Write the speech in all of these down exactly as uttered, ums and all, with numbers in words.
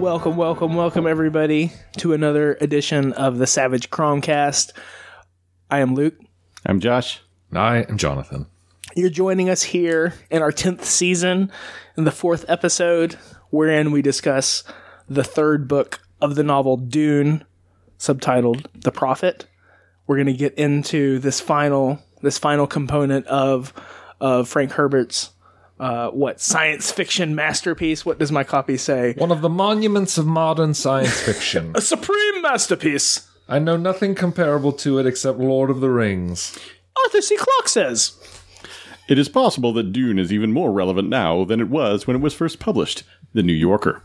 Welcome, welcome, welcome, everybody, to another edition of the Savage Chromecast. I am Luke. I'm Josh. And I am Jonathan. You're joining us here in our tenth season, in the fourth episode, wherein we discuss the third book of the novel Dune, subtitled The Prophet. We're going to get into this final, this final component of, of Frank Herbert's Uh, what, science fiction masterpiece? What does my copy say? One of the monuments of modern science fiction. A supreme masterpiece. I know nothing comparable to it except Lord of the Rings. Arthur C. Clarke says. It is possible that Dune is even more relevant now than it was when it was first published. The New Yorker.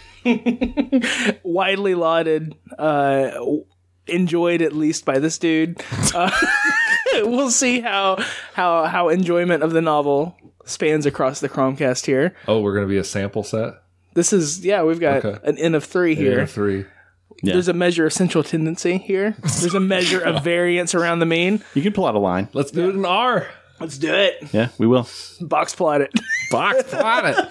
Widely lauded, uh, enjoyed at least by this dude. Uh, we'll see how, how, how enjoyment of the novel spans across the Chromecast here. Oh, we're going to be a sample set? This is, yeah, we've got Okay. an N of three here. N of three. Yeah. There's a measure of central tendency here. There's a measure of variance around the mean. You can pull out a line. Let's do it in R. Let's do it. Yeah, we will. Box plot it. Box plot it.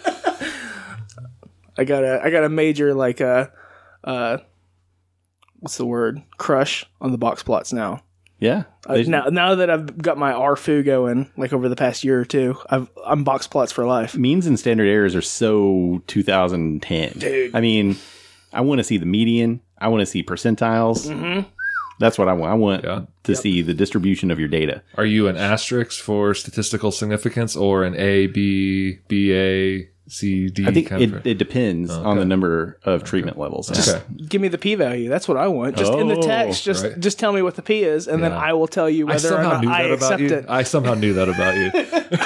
I got a, I got a major, like, uh, uh, what's the word? Crush on the box plots now. Yeah. Uh, now, now that I've got my R F U going, like over the past year or two, I've, I'm box plots for life. Means and standard errors are so two thousand ten. Dude. I mean, I want to see the median. I want to see percentiles. Mm-hmm. That's what I want. I want Yeah. to see the distribution of your data. Are you an asterisk for statistical significance or an A, B, B, A, C, D? I think kind it, of? it depends Oh, on okay. the number of treatment levels. Okay. Give me the p-value. That's what I want. Just in the Oh, text, just right. just tell me what the p is, and then Yeah. I will tell you I whether or somehow not knew I that about accept you. it. I somehow knew that about you.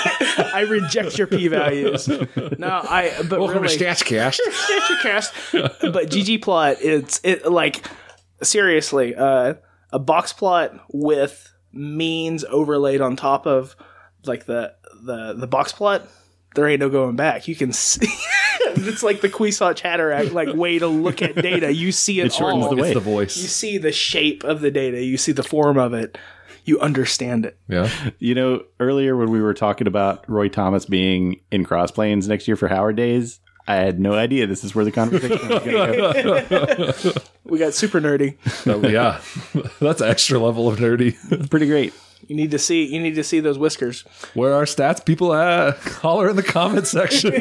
I reject your p-values. No, I. But Welcome really, to Statcast. Statcast. But ggplot, it's it like seriously, uh, a box plot with means overlaid on top of like the the the box plot. There ain't no going back. You can see. It's like the Quixote-Hatterack like way to look at data. You see it, It shortens all. the way. It's the You voice. see the shape of the data. You see the form of it. You understand it. Yeah. You know, earlier when we were talking about Roy Thomas being in Crossplanes next year for Howard Days, I had no idea this is where the conversation was going to go. We got super nerdy. Oh, yeah. That's extra level of nerdy. Pretty great. You need to see. You need to see those whiskers. Where are stats people at? Holler in the comment section.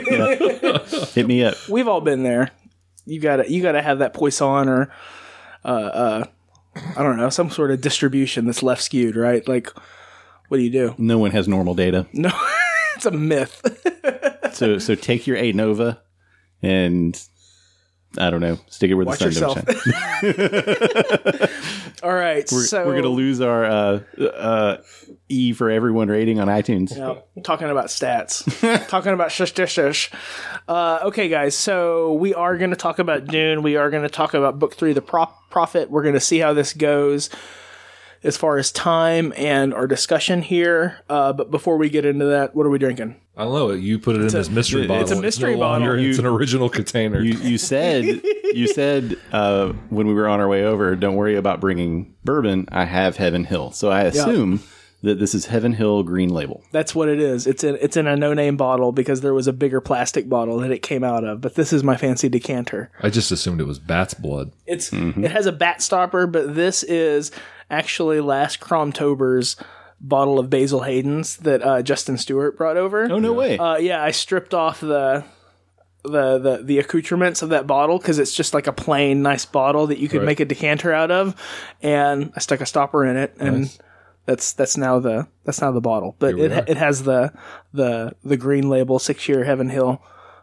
Hit me up. We've all been there. You gotta. You gotta have that Poisson or, uh, uh, I don't know, some sort of distribution that's left skewed, right? Like, what do you do? No one has normal data. No, it's a myth. So so take your ANOVA and I don't know, stick it where the Watch sun yourself. don't shine. All right, We're, so we're gonna lose our uh, uh, E for everyone rating on iTunes. Yeah, talking about stats, talking about shush shush shush. Uh, okay, guys, so we are going to talk about Dune. We are going to talk about Book Three, The Pro- Prophet. We're going to see how this goes as far as time and our discussion here. Uh, but before we get into that, what are we drinking? I don't know. You put it in a- this mystery it's bottle. a mystery no longer- bottle. It's an original container. You you said you said uh, when we were on our way over, don't worry about bringing bourbon. I have Heaven Hill, so I assume that this is Heaven Hill Green Label. That's what it is. It's in it's in a no name bottle because there was a bigger plastic bottle that it came out of. But this is my fancy decanter. I just assumed it was bat's blood. It's it has a bat stopper, but this is actually last Cromtober's bottle of Basil Hayden's that uh, Justin Stewart brought over. Oh no way! Uh, yeah, I stripped off the the the, the accoutrements of that bottle because it's just like a plain nice bottle that you could Right. make a decanter out of, and I stuck a stopper in it, and Nice. that's that's now the that's now the bottle. But Here we it are. it has the the the green label six year Heaven Hill,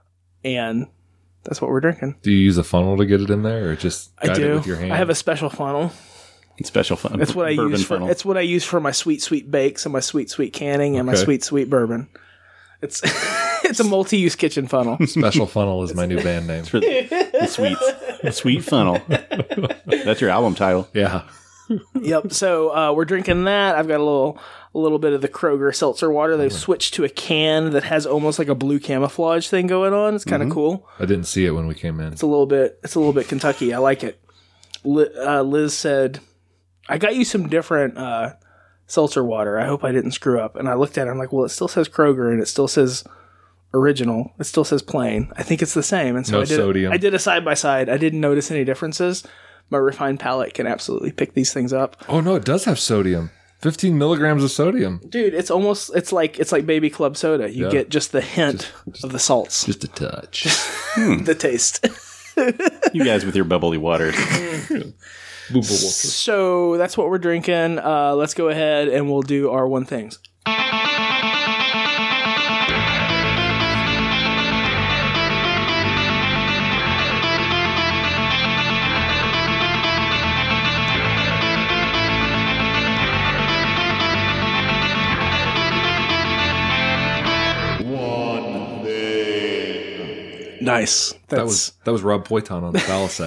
and that's what we're drinking. Do you use a funnel to get it in there, or just I guide it do. with your hand? I have a special funnel. Special fun. That's what I bourbon use for. funnel. It's what I use for my sweet sweet bakes and my sweet sweet canning and my Okay. sweet sweet bourbon. It's it's a multi use kitchen funnel. Special Funnel is my new band name. for the, the sweets. The sweet funnel. That's your album title. Yeah. Yep. So uh, we're drinking that. I've got a little a little bit of the Kroger seltzer water. They've switched to a can that has almost like a blue camouflage thing going on. It's kind of cool. I didn't see it when we came in. It's a little bit. It's a little bit Kentucky. I like it. Li- uh, Liz said, "I got you some different uh, seltzer water. I hope I didn't screw up." And I looked at it. I'm like, "Well, it still says Kroger and it still says original. It still says plain. I think it's the same. And so No I did sodium. I did a side by side. I didn't notice any differences. My refined palate can absolutely pick these things up. Oh no, it does have sodium. fifteen milligrams of sodium. Dude, it's almost it's like it's like baby club soda. You Yeah. get just the hint of the salts, Just a touch. the taste. You guys with your bubbly waters. So that's what we're drinking. Uh, let's go ahead and we'll do our one things. Nice. That's, That was that was Rob Poiton on the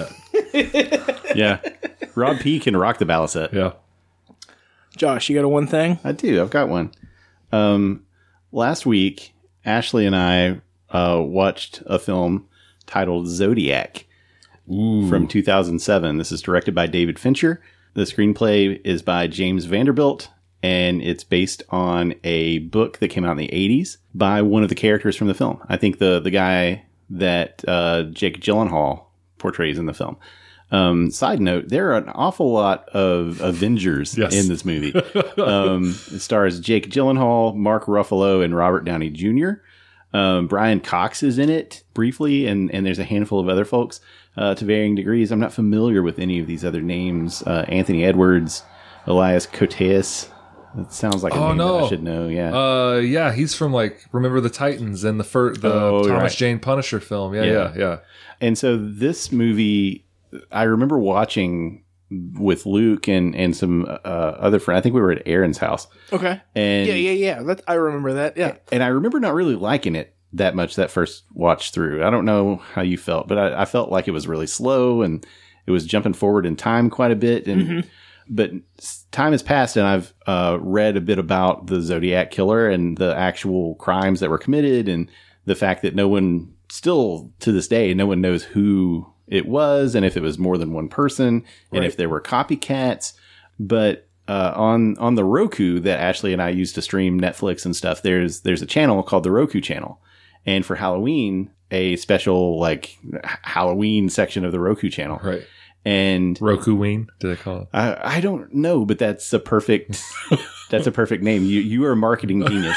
Balicet. Yeah. Rob P can rock the Balicet. Yeah. Josh, you got a one thing? I do. I've got one. Um, last week, Ashley and I uh, watched a film titled Zodiac from two thousand seven. This is directed by David Fincher. The screenplay is by James Vanderbilt, and it's based on a book that came out in the eighties by one of the characters from the film. I think the, the guy that uh, Jake Gyllenhaal portrays in the film. Um, side note, there are an awful lot of Avengers Yes. in this movie. Um, it stars Jake Gyllenhaal, Mark Ruffalo, and Robert Downey Junior Um, Brian Cox is in it briefly, and, and there's a handful of other folks uh, to varying degrees. I'm not familiar with any of these other names. Uh, Anthony Edwards, Elias Koteas. That sounds like a Oh, name that no. I should know. Yeah. Uh, yeah, he's from like Remember the Titans and the fir- the Oh, Thomas right. Jane Punisher film. Yeah, Yeah. yeah, yeah. And so this movie, I remember watching with Luke and, and some uh, other friends. I think we were at Aaron's house. Okay. And Yeah, yeah, yeah. That, I remember that. Yeah. And I remember not really liking it that much that first watch through. I don't know how you felt, but I, I felt like it was really slow and it was jumping forward in time quite a bit. And Mm-hmm. but s- time has passed, and I've uh, read a bit about the Zodiac killer and the actual crimes that were committed, and the fact that no one, still to this day, no one knows who it was, and if it was more than one person, and Right. if there were copycats. But uh, on on the Roku that Ashley and I use to stream Netflix and stuff, there's there's a channel called the Roku channel, and for Halloween, a special like h- Halloween section of the Roku channel, Right. and Roku Ween, did they call it? I, I don't know, but that's a perfect that's a perfect name. You you are a marketing genius.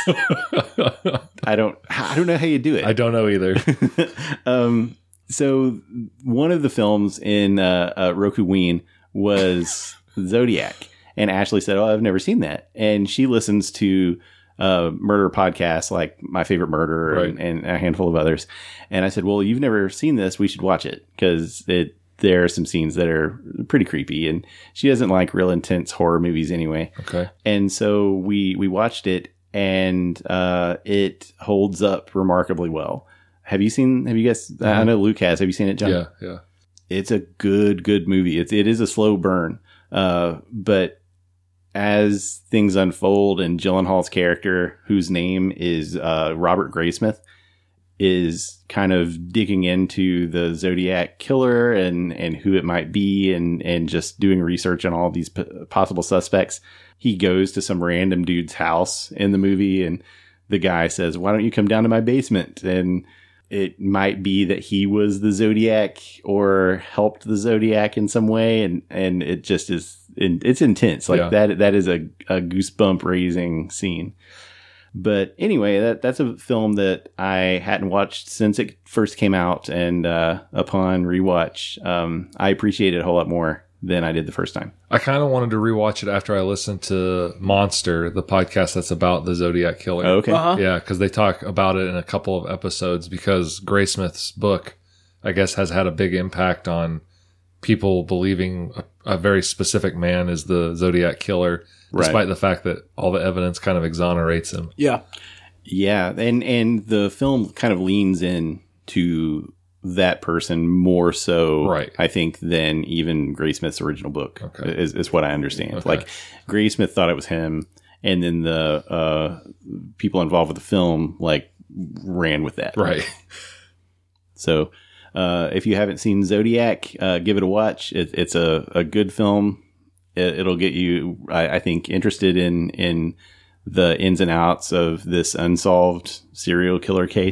I don't I don't know how you do it. I don't know either. um, so one of the films in uh, uh, Roku Ween was Zodiac, and Ashley said, "Oh, I've never seen that," and she listens to uh, murder podcasts like My Favorite Murder and, Right. and a handful of others. And I said, "Well, you've never seen this. We should watch it because it." There are some scenes that are pretty creepy, and she doesn't like real intense horror movies anyway. Okay. And so we we watched it, and uh, it holds up remarkably well. Have you seen? Have you guys? I know Luke has. Have you seen it, John? Yeah, yeah. It's a good good movie. It's it is a slow burn, uh, but as things unfold, and Gyllenhaal's character, whose name is uh, Robert Graysmith, is kind of digging into the Zodiac killer and, and who it might be, and, and just doing research on all these p- possible suspects. He goes to some random dude's house in the movie, and the guy says, "Why don't you come down to my basement?" And it might be that he was the Zodiac or helped the Zodiac in some way. And, and it just is, it's intense. Like Yeah. that, that is a, a goosebump raising scene. But anyway, that that's a film that I hadn't watched since it first came out, and uh, upon rewatch, um, I appreciate it a whole lot more than I did the first time. I kind of wanted to rewatch it after I listened to Monster, the podcast that's about the Zodiac killer. Okay, Uh-huh. Yeah, because they talk about it in a couple of episodes, because Graysmith's book, I guess, has had a big impact on people believing a, a very specific man is the Zodiac killer, Right. despite the fact that all the evidence kind of exonerates him. Yeah. yeah, and and the film kind of leans in to that person more so, Right. I think, than even Graysmith's original book. Okay. Is is what I understand. Okay. Like Graysmith thought it was him, and then the uh, people involved with the film like ran with that. Right. So, uh, if you haven't seen Zodiac, uh, give it a watch. It, it's a, a good film. It, it'll get you, I, I think, interested in, in the ins and outs of this unsolved serial killer case.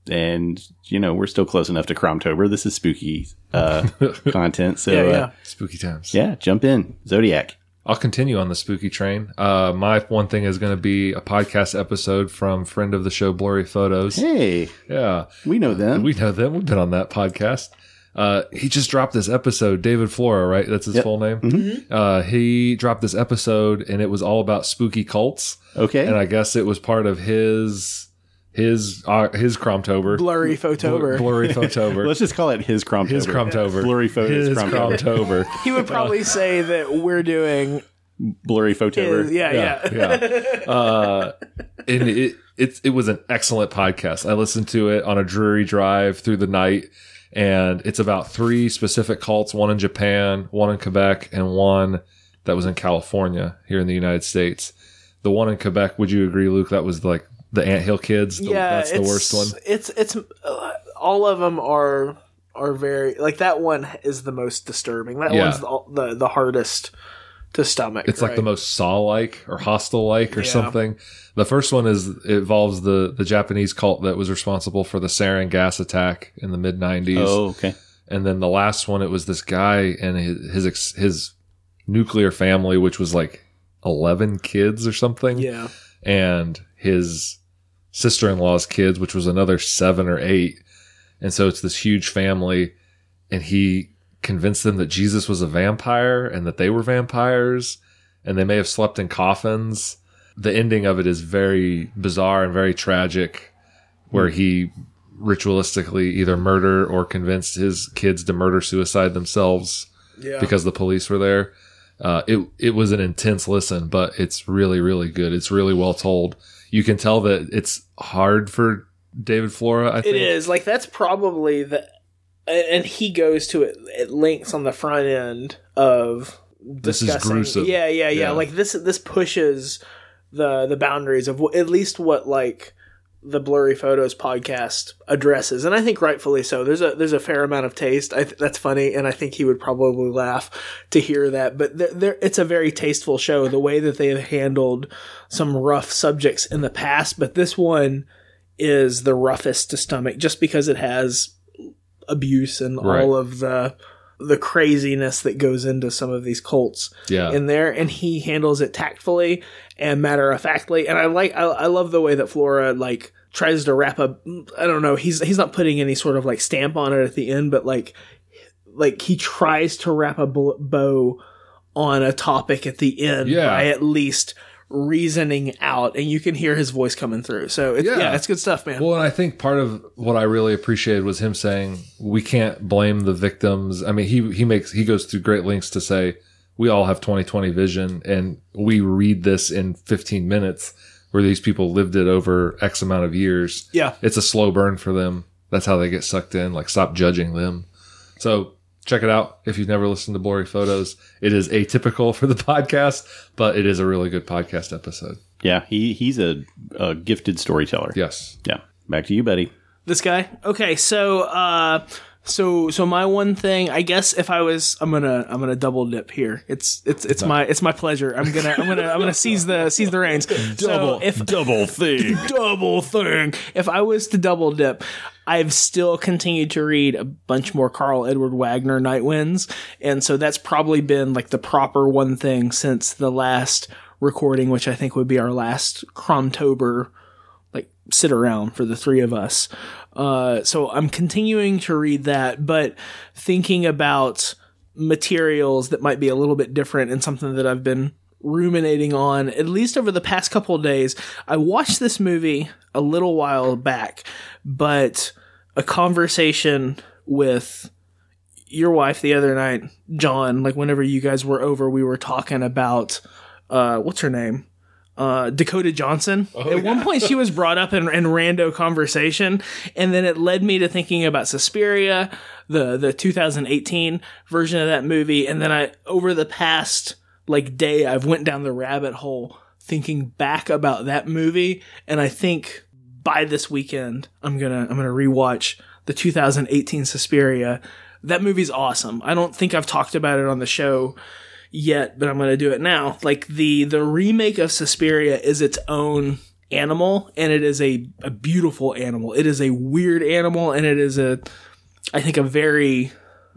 and you know we're still close enough to Cromtober. This is spooky uh, content, so Yeah, yeah. Uh, Spooky times. yeah, jump in, Zodiac. I'll continue on the spooky train. Uh, my one thing is going to be a podcast episode from friend of the show, Blurry Photos. Hey, Yeah. we know them. We know them. We've been on that podcast. Uh, he just dropped this episode, David Flora, right? That's his Yep. full name. Uh, he dropped this episode and it was all about spooky cults. Okay, And I guess it was part of his, his, uh, his Cromtober. Blurry Photober. Blurry Photober. let's just call it his Cromtober. His Cromtober. Blurry Photos His Cromtober. Cromtober. He would probably say that we're doing Blurry Photober. his, yeah, yeah. yeah. Uh, and it, it, it was an excellent podcast. I listened to it on a dreary drive through the night, and it's about three specific cults, one in Japan, one in Quebec, and one that was in California here in the United States. The one in Quebec, would you agree, Luke? That was like the Anthill Kids. The, yeah, that's the it's- worst one. It's it's uh, all of them are are very like that one is the most disturbing. That Yeah. one's the, the the hardest to stomach. It's like right? the most Saw-like or Hostel-like or Yeah. something. The first one is it involves the the Japanese cult that was responsible for the sarin gas attack in the mid nineties. Oh, okay. And then the last one, it was this guy and his his, ex- his nuclear family, which was like eleven kids or something. Yeah, And his sister-in-law's kids, which was another seven or eight. And so it's this huge family. And he convinced them that Jesus was a vampire and that they were vampires. And they may have slept in coffins. The ending of it is very bizarre and very tragic, where he ritualistically either murder or convinced his kids to murder suicide themselves yeah. because the police were there. Uh, it it was an intense listen, but it's really, really good. It's really well told. You can tell that it's hard for David Flora, I think. It is like that's probably the, and he goes to it at lengths on the front end of This is discussing. gruesome. Yeah, yeah, yeah, Yeah. Like this, this pushes the the boundaries of wh- at least what like the Blurry Photos podcast addresses, and I think rightfully so. There's a there's a fair amount of taste. I th- that's funny, and I think he would probably laugh to hear that. But there, there, it's a very tasteful show. The way that they've handled some rough subjects in the past, but this one is the roughest to stomach, just because it has abuse and Right. all of the the craziness that goes into some of these cults Yeah. in there, and he handles it tactfully and matter of factly. And I like, I, I love the way that Flora like tries to wrap up. I don't know. He's he's not putting any sort of like stamp on it at the end, but like like he tries to wrap a bo- bow on a topic at the end Yeah. by at least reasoning out, and you can hear his voice coming through. So it's, yeah. Yeah. it's good stuff, man. Well, and I think part of what I really appreciated was him saying we can't blame the victims. I mean, he he makes he goes through great lengths to say we all have twenty twenty vision, and we read this in fifteen minutes, where these people lived it over X amount of years. Yeah. It's a slow burn for them. That's how they get sucked in. Like, stop judging them. So check it out if you've never listened to Blurry Photos. It is atypical for the podcast, but it is a really good podcast episode. Yeah, he he's a, a gifted storyteller. Yes. Yeah. Back to you, buddy. This guy. Okay, so uh so so my one thing, I guess if I was I'm going to I'm going to double dip here. It's it's it's my it's my pleasure. I'm going to I'm going to I'm going to seize the seize the reins. So if double thing. double thing. If I was to double dip, I've still continued to read a bunch more Carl Edward Wagner Night Winds, and so that's probably been like the proper one thing since the last recording, which I think would be our last Cromtober like sit around for the three of us. Uh, so I'm continuing to read that, but thinking about materials that might be a little bit different and something that I've been ruminating on, at least over the past couple of days. I watched this movie a little while back, but a conversation with your wife the other night, John, like whenever you guys were over, we were talking about, uh, what's her name? Uh, Dakota Johnson. Oh, At one point she was brought up in, in rando conversation, and then it led me to thinking about Suspiria, the, the two thousand eighteen version of that movie. And then I, over the past like day, I've went down the rabbit hole thinking back about that movie. And I think by this weekend, I'm gonna, I'm gonna rewatch the two thousand eighteen Suspiria. That movie's awesome. I don't think I've talked about it on the show yet, but I'm going to do it now. Like the, the remake of Suspiria is its own animal, and it is a, a beautiful animal. It is a weird animal, and it is a, I think, a very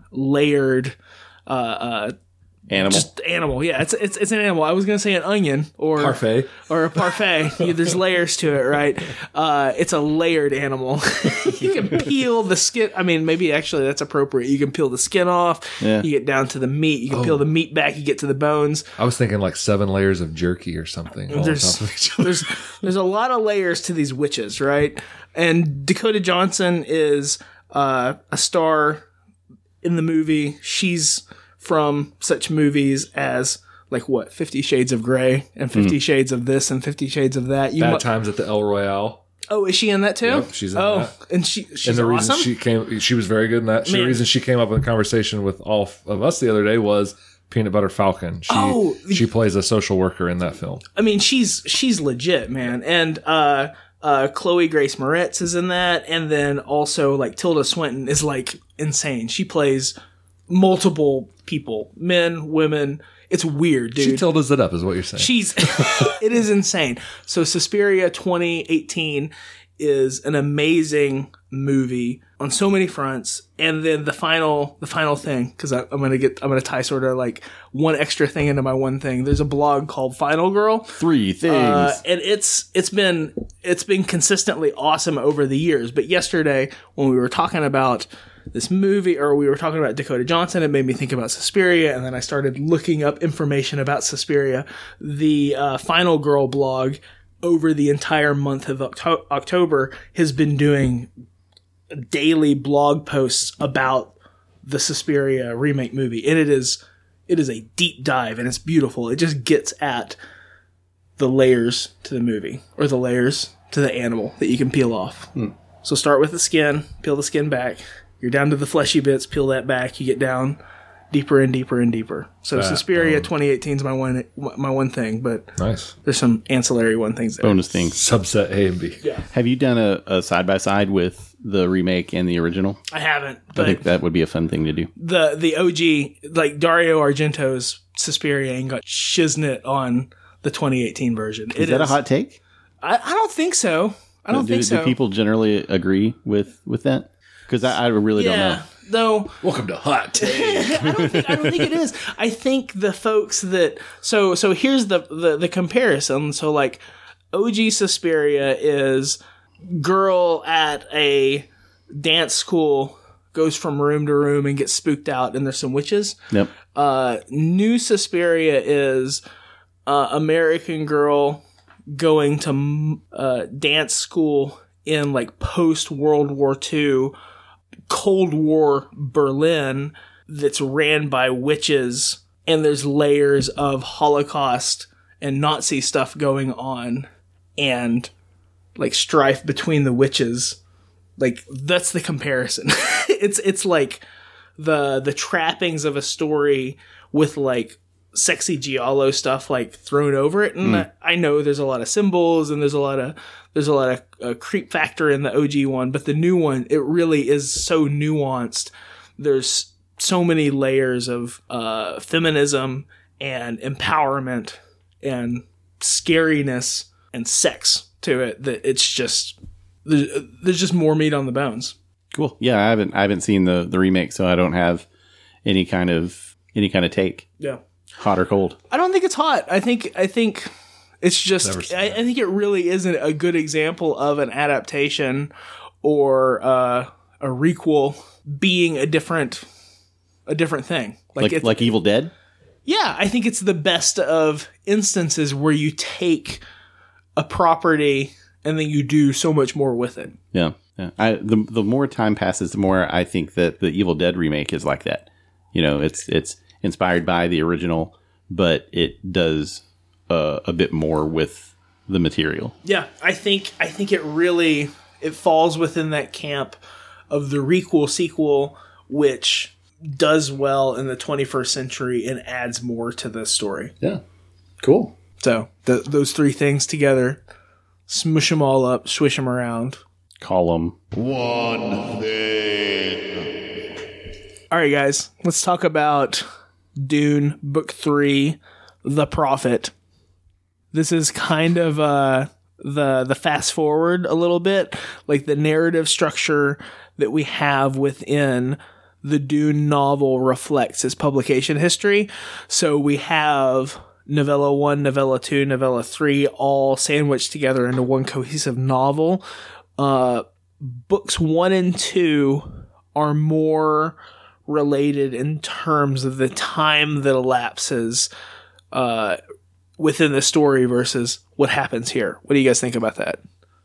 layered uh, uh, Animal. Just animal, yeah. It's it's it's an animal. I was gonna say an onion or Parfait. or a parfait. Yeah, there's layers to it, right? Uh, it's a layered animal. You can peel the skin. I mean, maybe actually that's appropriate. You can peel the skin off. Yeah. You get down to the meat. You can peel the meat back. You get to the bones. I was thinking like seven layers of jerky or something. all on There's top of each other. there's there's a lot of layers to these witches, right? And Dakota Johnson is uh, a star in the movie. She's from such movies as like what Fifty Shades of Grey and Fifty mm. Shades of this and Fifty Shades of that. You Bad mu- Times at the El Royale. Oh, is she in that too? Yep, she's in oh, that. and she she's and the awesome. reason she came, she was very good in that. She, the Man. reason she came up in conversation with all of us the other day was Peanut Butter Falcon. She Oh, the- she plays a social worker in that film. I mean, she's she's legit, man. And uh, uh, Chloe Grace Moretz is in that, and then also like Tilda Swinton is like insane. She plays multiple people, men, women. It's weird, dude. She tildes it up, is what you're saying. She's it is insane. So Suspiria twenty eighteen is an amazing movie on so many fronts. And then the final the final thing, because I'm gonna get I'm gonna tie sort of like one extra thing into my one thing. There's a blog called Final Girl. Three things. Uh, and it's it's been it's been consistently awesome over the years. But yesterday when we were talking about this movie, or we were talking about Dakota Johnson, it made me think about Suspiria, and then I started looking up information about Suspiria. The uh, Final Girl blog over the entire month of Octo- October has been doing daily blog posts about the Suspiria remake movie, and it is it is a deep dive, and it's beautiful. It just gets at the layers to the movie, or the layers to the animal that you can peel off. Hmm. So start with the skin, peel the skin back. You're down to the fleshy bits, peel that back. You get down deeper and deeper and deeper. So That, Suspiria um, twenty eighteen is my one my one thing, but Nice. there's some ancillary one things there. Bonus things. Subset A and B. Yeah, Have you done a, a side-by-side with the remake and the original? I haven't, I but think that would be a fun thing to do. the the O G, like Dario Argento's Suspiria, ain't got shiznit on the twenty eighteen version. Is that a hot take? I, I don't think so. I don't do, think so. Do people generally agree with, with that? Because I, I really don't know. yeah, though. Welcome to Hot Take. I don't think I don't think it is. I think the folks that so so here's the the, the comparison. So like O G Suspiria is girl at a dance school goes from room to room and gets spooked out, and there's some witches. Yep. Uh, new Suspiria is uh, American girl going to uh, dance school in like post World War Two Cold War Berlin that's ran by witches, and there's layers of Holocaust and Nazi stuff going on, and like strife between the witches. Like that's the comparison. it's it's like the the trappings of a story with like sexy giallo stuff like thrown over it, and mm. I know there's a lot of symbols and there's a lot of there's a lot of uh, creep factor in the O G one, but the new one, it really is so nuanced. There's so many layers of uh, feminism and empowerment and scariness and sex to it that it's just there's, there's just more meat on the bones. Cool. Yeah, I haven't I haven't seen the the remake, so I don't have any kind of any kind of take. Yeah. Hot or cold? I don't think it's hot. I think I think it's just I, I think it really isn't a good example of an adaptation or uh, a requel being a different a different thing. Like like, like Evil Dead? Yeah, I think it's the best of instances where you take a property and then you do so much more with it. Yeah. Yeah. I, the the more time passes, the more I think that the Evil Dead remake is like that. You know, it's it's inspired by the original, but it does uh, a bit more with the material. Yeah, I think I think it really it falls within that camp of the requel sequel, which does well in the twenty-first century and adds more to the story. Yeah, cool. So th- those three things together, smush them all up, swish them around. Call them one thing. All right, guys, let's talk about Dune Book Three, The Prophet. This is kind of uh, the the fast forward a little bit, like the narrative structure that we have within the Dune novel reflects its publication history. So we have novella one, novella two, novella three, all sandwiched together into one cohesive novel. Uh, books one and two are more related in terms of the time that elapses uh, within the story versus what happens here. What do you guys think about that?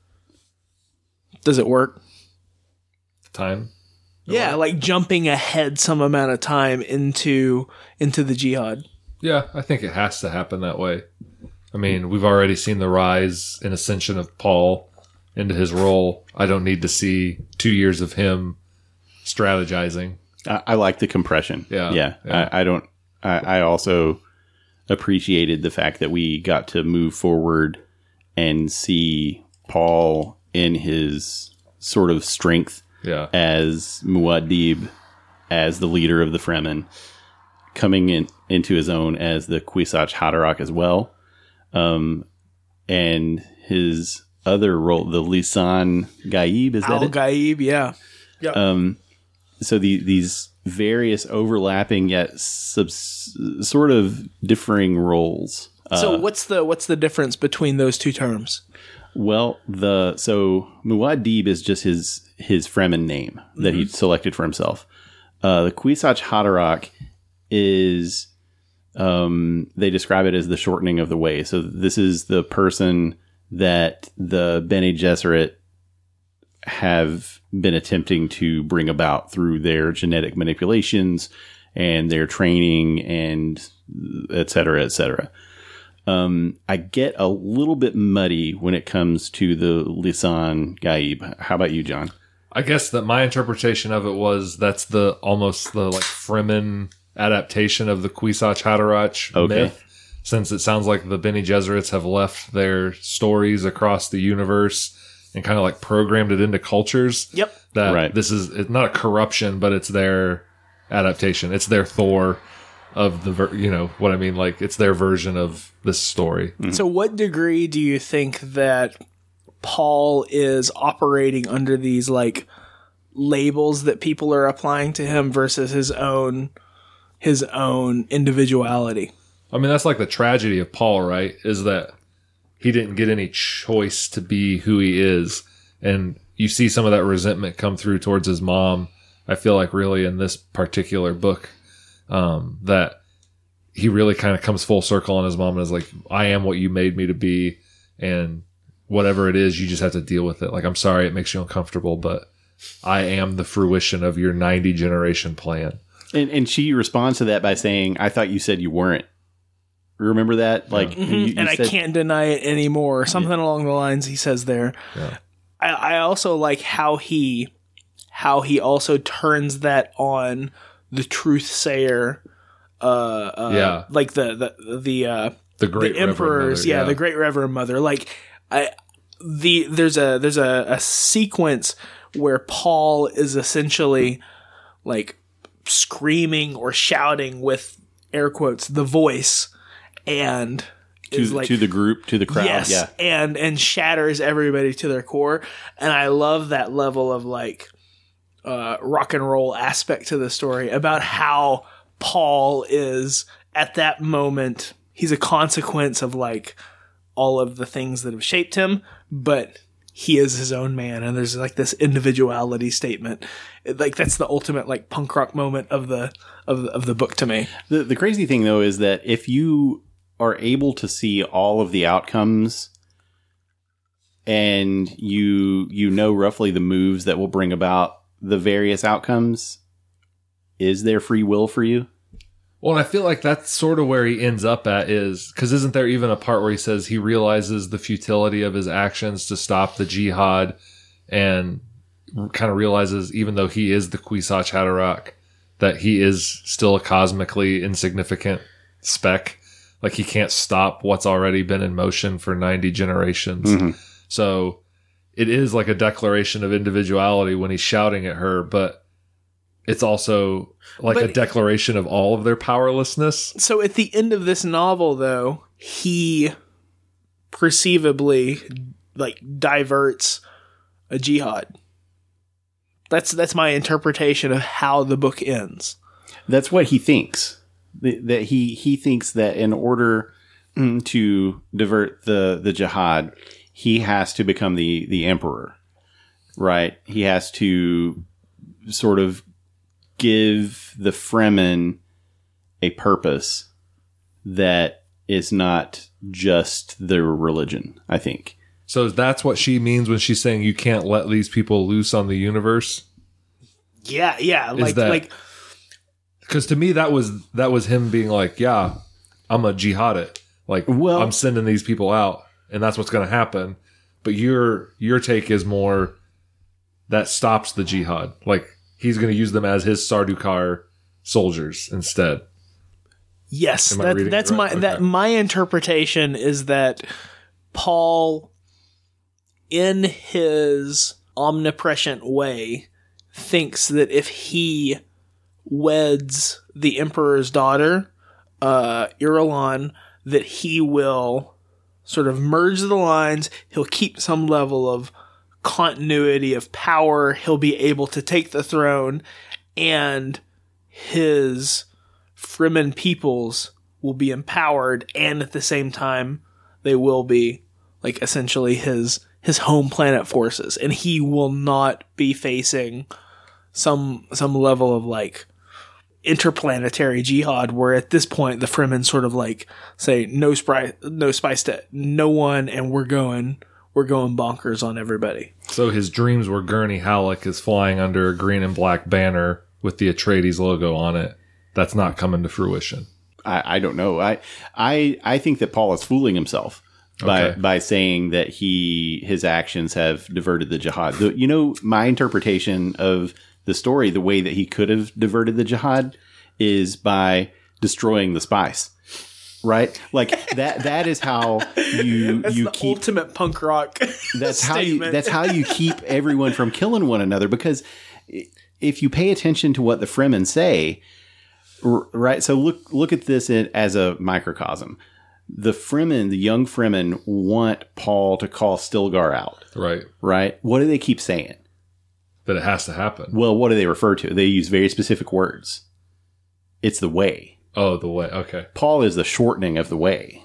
Does it work? Time? Yeah, like jumping ahead some amount of time into into the jihad. Yeah, I think it has to happen that way. I mean, we've already seen the rise and ascension of Paul into his role. I don't need to see two years of him strategizing. I, I like the compression. Yeah. Yeah. Yeah. I, I don't, I, I also appreciated the fact that we got to move forward and see Paul in his sort of strength Yeah. as Muad'Dib, as the leader of the Fremen, coming in into his own as the Kwisatz Haderach as well. Um, and his other role, the Lisan Gaib, is that Al it? Gaib, yeah. Yeah. Um, so the, these various overlapping yet subs, sort of differing roles. so Uh, what's the what's the difference between those two terms? well, the so Muad'Dib is just his his Fremen name that he selected for himself. Uh, the Kwisatz Haderach is um, they describe it as the shortening of the way. So this is the person that the Bene Gesserit have been attempting to bring about through their genetic manipulations and their training and et cetera, et cetera. Um, I get a little bit muddy when it comes to the Lisan Gaib. How about you, John? I guess that my interpretation of it was that's the almost the like Fremen adaptation of the Kwisatz Haderach Okay. myth, since it sounds like the Bene Gesserits have left their stories across the universe and kind of like programmed it into cultures. Yep. That Right. this is it's not a corruption, but it's their adaptation. It's their Thor of the ver- you know what I mean. Like it's their version of this story. So what degree do you think that Paul is operating under these like labels that people are applying to him versus his own his own individuality? I mean, that's like the tragedy of Paul, right? Is that he didn't get any choice to be who he is. And you see some of that resentment come through towards his mom. I feel like really in this particular book, um, that he really kind of comes full circle on his mom and is like, I am what you made me to be. And whatever it is, you just have to deal with it. Like, I'm sorry it makes you uncomfortable, but I am the fruition of your ninety generation plan. And, and she responds to that by saying, I thought you said you weren't. Remember that? Like, you, you and I said- can't deny it anymore. Something along the lines he says there. Yeah. I, I also like how he how he also turns that on the truth sayer. Uh, uh, Yeah. like the the the uh, The great the Reverend emperors, Mother, yeah, the great Reverend Mother. Like I, the there's a there's a, a sequence where Paul is essentially like screaming or shouting with air quotes the voice, and to, is like to the group, to the crowd. yes, Yeah. and and shatters everybody to their core. And I love that level of like uh, rock and roll aspect to the story about how Paul is at that moment. He's a consequence of like all of the things that have shaped him, but he is his own man, and there's like this individuality statement. Like that's the ultimate like punk rock moment of the of the, of the book to me. The, the crazy thing, though, is that if you are able to see all of the outcomes and you you know roughly the moves that will bring about the various outcomes, is there free will for you? Well, and I feel like that's sort of where he ends up at is because isn't there even a part where he says he realizes the futility of his actions to stop the jihad and kind of realizes even though he is the Kwisatz Haderach that he is still a cosmically insignificant speck. Like he can't stop what's already been in motion for ninety generations. Mm-hmm. So it is like a declaration of individuality when he's shouting at her, but it's also like But- a declaration of all of their powerlessness. So at the end of this novel, though, he perceivably like diverts a jihad. That's that's my interpretation of how the book ends. That's what he thinks. Th- That he he thinks that in order mm, to divert the the jihad, he has to become the the emperor, right? He has to sort of give the Fremen a purpose that is not just their religion, I think. So that's what she means when she's saying you can't let these people loose on the universe? Yeah, yeah, like that- like Because to me, that was that was him being like, yeah, I'm a jihad it. Like, Well- I'm sending these people out, and that's what's going to happen. But your your take is more that stops the jihad. Like, he's going to use them as his Sardaukar soldiers instead. yes, Am I that, reading it that's right? my that Okay. my interpretation is that Paul, in his omnipresent way, thinks that if he weds the emperor's daughter, uh, Irulan, that he will sort of merge the lines. He'll keep some level of continuity of power. He'll be able to take the throne, and his Fremen peoples will be empowered, and at the same time, they will be like essentially his his home planet forces, and he will not be facing some some level of like interplanetary jihad, where at this point the Fremen sort of like say no spice, no spice to no one, and we're going we're going bonkers on everybody. So his dreams were Gurney Halleck is flying under a green and black banner with the Atreides logo on it. That's not coming to fruition. I, I don't know. I I I think that Paul is fooling himself by Okay. by saying that he his actions have diverted the jihad. The, you know, my interpretation of the story, the way that he could have diverted the jihad, is by destroying the spice. Right? Like that that is how you That's you the keep ultimate punk rock. that's how you statement. that's how you keep everyone from killing one another, because if you pay attention to what the Fremen say, r- right? So look look at this in, as a microcosm. The Fremen, the young Fremen, want Paul to call Stilgar out, Right. right? What do they keep saying? That it has to happen. Well, what do they refer to? They use very specific words. It's the way. Oh, the way. Okay. Paul is the shortening of the way.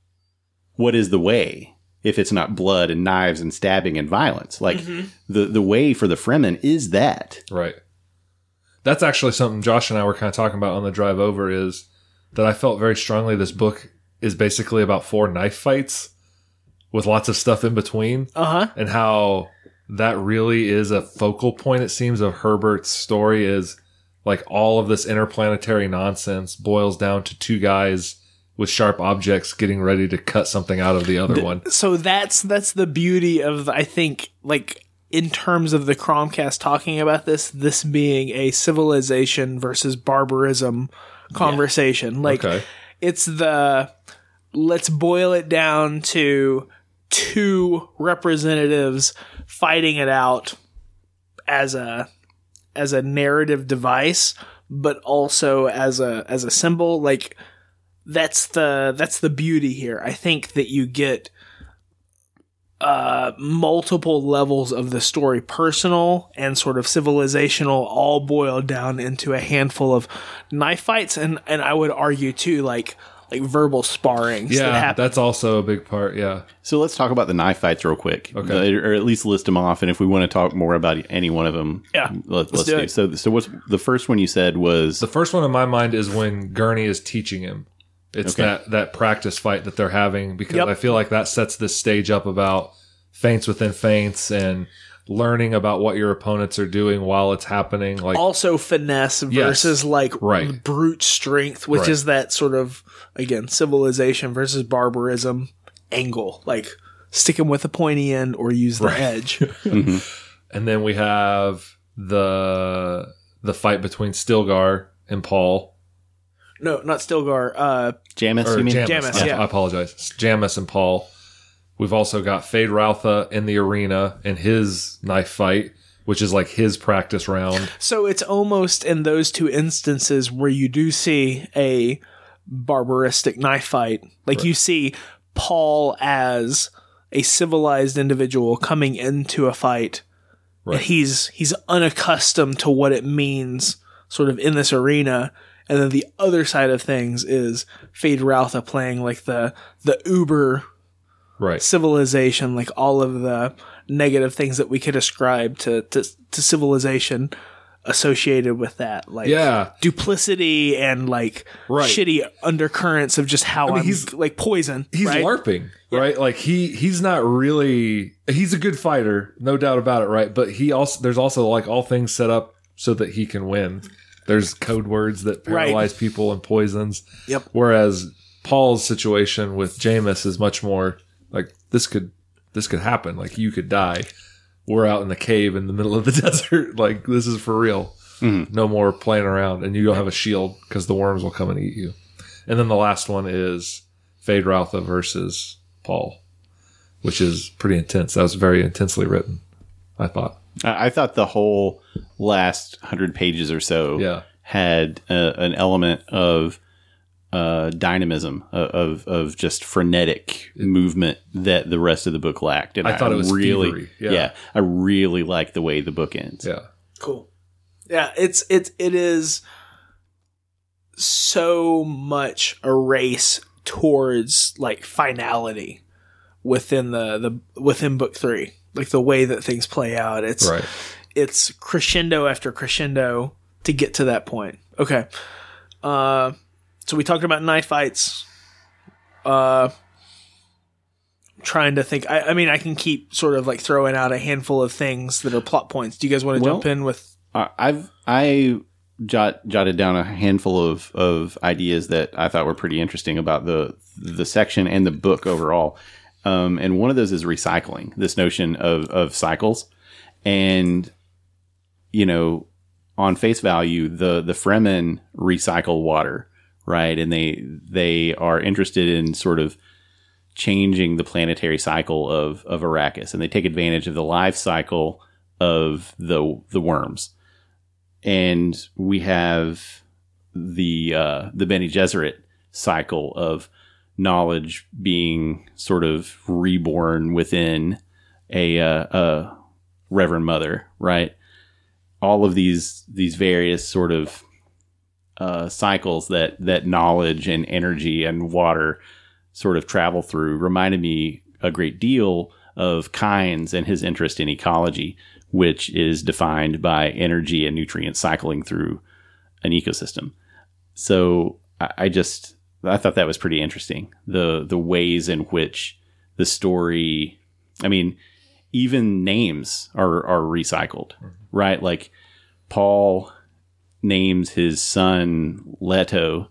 What is the way if it's not blood and knives and stabbing and violence? Like the, the way for the Fremen is that. Right. That's actually something Josh and I were kind of talking about on the drive over, is that I felt very strongly this book is basically about four knife fights with lots of stuff in between, Uh-huh. and how that really is a focal point, it seems, of Herbert's story. Is like all of this interplanetary nonsense boils down to two guys with sharp objects getting ready to cut something out of the other one. So that's that's the beauty of, I think, like in terms of the Cromcast talking about this, this being a civilization versus barbarism conversation. Like Okay. it's the let's boil it down to two representatives fighting it out as a as a narrative device, but also as a as a symbol. Like that's the that's the beauty here. I think that you get uh multiple levels of the story, personal and sort of civilizational, all boiled down into a handful of knife fights, and and I would argue too, like like verbal sparrings that Yeah, happen. that's also a big part. Yeah. So let's talk about the knife fights real quick. Okay. Uh, or at least list them off. And if we want to talk more about any one of them, Yeah, let, let's let's do do. it. So, so what's the first one you said was The first one in my mind is when Gurney is teaching him. It's Okay. that, that practice fight that they're having, because Yep. I feel like that sets this stage up about feints within feints and learning about what your opponents are doing while it's happening. Like, Also finesse versus like Right. brute strength, which Right. is that sort of, again, civilization versus barbarism angle. Like stick 'em with a pointy end or use the Right. edge. and then we have the the fight between Stilgar and Paul. No, not Stilgar. Uh, Jamis, Or you mean? Jamis. Jamis, I, yeah. I apologize. Jamis and Paul. We've also got Fade Routha in the arena in his knife fight, which is like his practice round. so it's almost in those two instances where you do see a barbaristic knife fight. Like you see Paul as a civilized individual coming into a fight. Right. And he's he's unaccustomed to what it means sort of in this arena. And then the other side of things is Feyd-Rautha playing like the the uber Right. civilization, like all of the negative things that we could ascribe to, to, to civilization associated with that. Like Yeah. duplicity and like Right. shitty undercurrents of just how I mean, am he's- like poison. He's right? LARPing, right? Like he he's not really he's a good fighter, no doubt about it, right? But he also there's also like all things set up so that he can win. There's code words that paralyze Right. people and poisons. Yep. Whereas Paul's situation with Jameis is much more like this could this could happen. Like you could die. We're out in the cave in the middle of the desert. Like this is for real. Mhm. No more playing around, and you don't have a shield because the worms will come and eat you. And then the last one is Feyd-Rautha versus Paul, which is pretty intense. That was very intensely written, I thought. I I thought the whole last hundred pages or so Yeah. had uh, an element of uh, dynamism, uh, of of just frenetic movement that the rest of the book lacked. And I thought it was really, fevery, yeah. I really like the way the book ends. Yeah. Cool. Yeah, it's it's it is so much a race towards like finality within the, the within book three. Like the way that things play out. It's Right. it's crescendo after crescendo to get to that point. Okay. Uh so we talked about knife fights. Uh trying to think I, I mean I can keep sort of like throwing out a handful of things that are plot points. Do you guys want to Well, jump in with I- I've I jot, jotted down a handful of, of ideas that I thought were pretty interesting about the the section and the book overall. Um, and one of those is recycling, this notion of, of cycles. And, you know, on face value, the, the Fremen recycle water, right? And they, they are interested in sort of changing the planetary cycle of, of Arrakis. And they take advantage of the life cycle of the, the worms. And we have the, uh, the Bene Gesserit cycle of knowledge being sort of reborn within a, uh, a Reverend Mother, right? All of these these various sort of uh, cycles that that knowledge and energy and water sort of travel through reminded me a great deal of Kynes and his interest in ecology, which is defined by energy and nutrient cycling through an ecosystem. So I, I just I thought that was pretty interesting. The the ways in which the story, I mean, even names are are recycled, mm-hmm. right? Like Paul names his son Leto,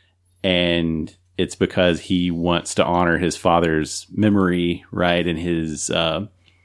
and it's because he wants to honor his father's memory, right? And his, uh,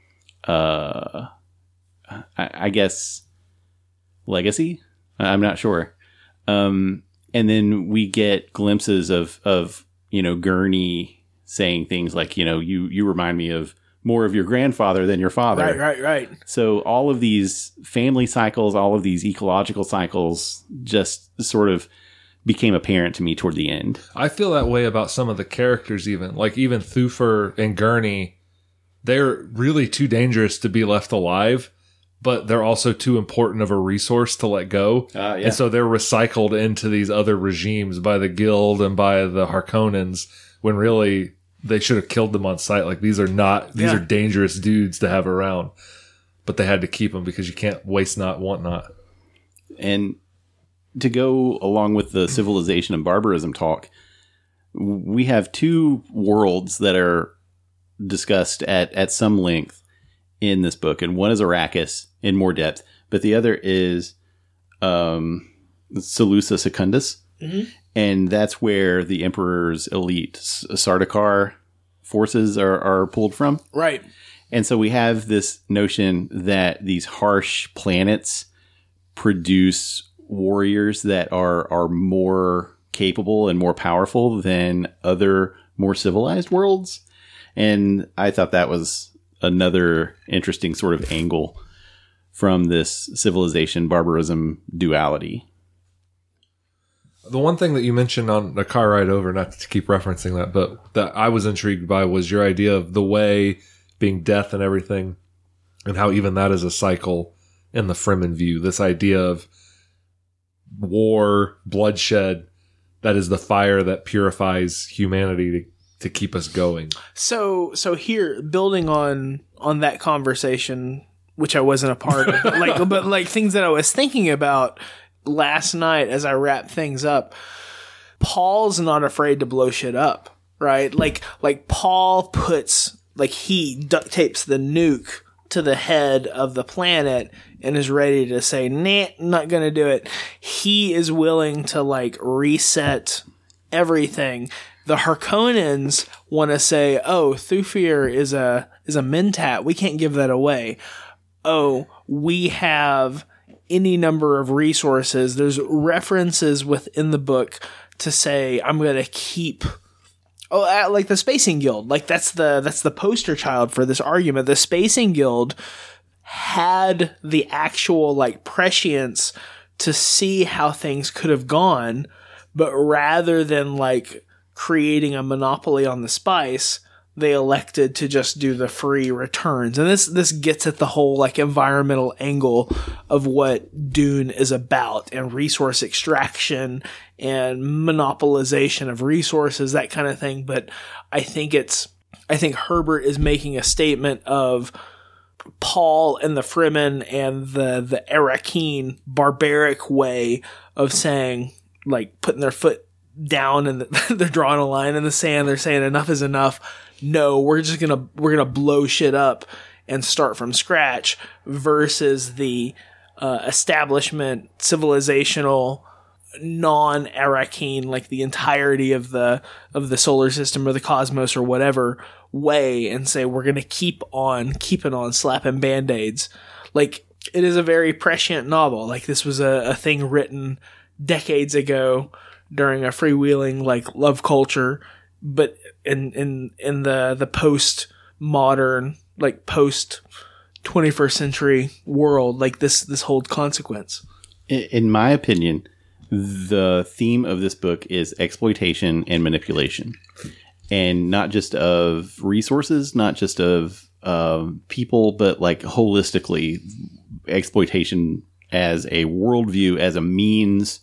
uh, I, I guess, legacy. I'm not sure. Um, And then we get glimpses of, of, you know, Gurney saying things like, you know, you, you remind me of more of your grandfather than your father. Right, right, right. So all of these family cycles, all of these ecological cycles just sort of became apparent to me toward the end. I feel that way about some of the characters even. Like even Thufir and Gurney, they're really too dangerous to be left alive, but they're also too important of a resource to let go. Uh, yeah. And so they're recycled into these other regimes by the Guild and by the Harkonnens when really they should have killed them on sight. Like these are not, these Yeah. are dangerous dudes to have around, but they had to keep them because you can't waste not, want not. And to go along with the civilization and barbarism talk, we have two worlds that are discussed at, at some length in this book. And one is Arrakis in more depth, but the other is um, Seleucia Secundus. Mm-hmm. And that's where the Emperor's elite Sardaukar forces are, are pulled from. Right. And so we have this notion that these harsh planets produce warriors that are, are more capable and more powerful than other more civilized worlds. And I thought that was another interesting sort of angle from this civilization barbarism duality. The one thing that you mentioned on the car ride over, not to keep referencing that, but that I was intrigued by was your idea of the way being death and everything, and how even that is a cycle in the Fremen view. This idea of war, bloodshed, that is the fire that purifies humanity to, to keep us going. So, so here, building on on that conversation, which I wasn't a part of, but like, but like things that I was thinking about last night as I wrap things up, Paul's not afraid to blow shit up, right? Like, like Paul puts, like he duct tapes the nuke to the head of the planet and is ready to say, nah, not gonna do it. He is willing to like reset everything. The Harkonnens want to say, oh, Thufir is a, is a mentat. We can't give that away. Oh, we have any number of resources. There's references within the book to say, I'm going to keep, oh, uh, like the Spacing Guild. Like that's the, that's the poster child for this argument. The Spacing Guild had the actual like prescience to see how things could have gone, but rather than like creating a monopoly on the spice, they elected to just do the free returns. And this, this gets at the whole like environmental angle of what Dune is about, and resource extraction and monopolization of resources, that kind of thing. But I think it's, I think Herbert is making a statement of Paul and the Fremen and the, the Arrakeen barbaric way of saying, like putting their foot down and the, they're drawing a line in the sand. They're saying enough is enough. No, we're just gonna we're gonna blow shit up and start from scratch, versus the uh, establishment, civilizational, non-Arrakeen, like the entirety of the of the solar system or the cosmos or whatever way, and say we're gonna keep on keeping on slapping band-aids. Like, it is a very prescient novel. Like, this was a, a thing written decades ago during a freewheeling like love culture. But in in in the the post modern, like post twenty-first century world, like this this holds consequence. In my opinion, the theme of this book is exploitation and manipulation, and not just of resources, not just of uh, people, but like holistically, exploitation as a worldview, as a means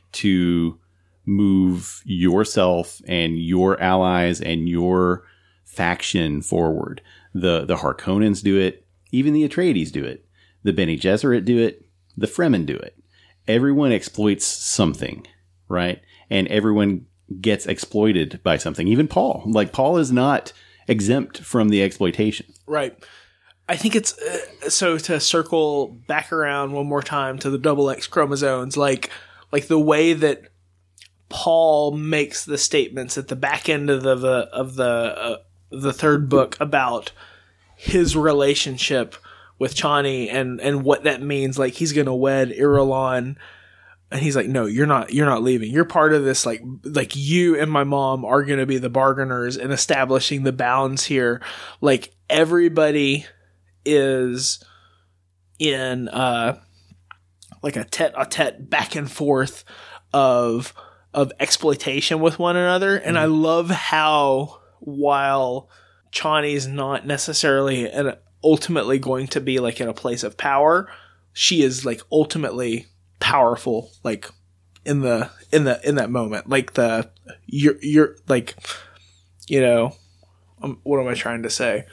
to move yourself and your allies and your faction forward. The the Harkonnens do it. Even the Atreides do it. The Bene Gesserit do it. The Fremen do it. Everyone exploits something, right? And everyone gets exploited by something. Even Paul. Like, Paul is not exempt from the exploitation. Right. I think it's... Uh, so to circle back around one more time to the double X chromosomes, like like the way that Paul makes the statements at the back end of the, the of the uh, the third book about his relationship with Chani and and what that means. Like, he's gonna wed Irulan, and he's like, no, you're not you're not leaving. You're part of this. Like like you and my mom are gonna be the bargainers and establishing the bounds here. Like, everybody is in uh like a tete-a-tete back and forth of of exploitation with one another. And I love how, while Chani's not necessarily an, ultimately going to be like in a place of power, she is like ultimately powerful, like in the, in the, in that moment. Like the, you're, you're like, you know, um, what am I trying to say?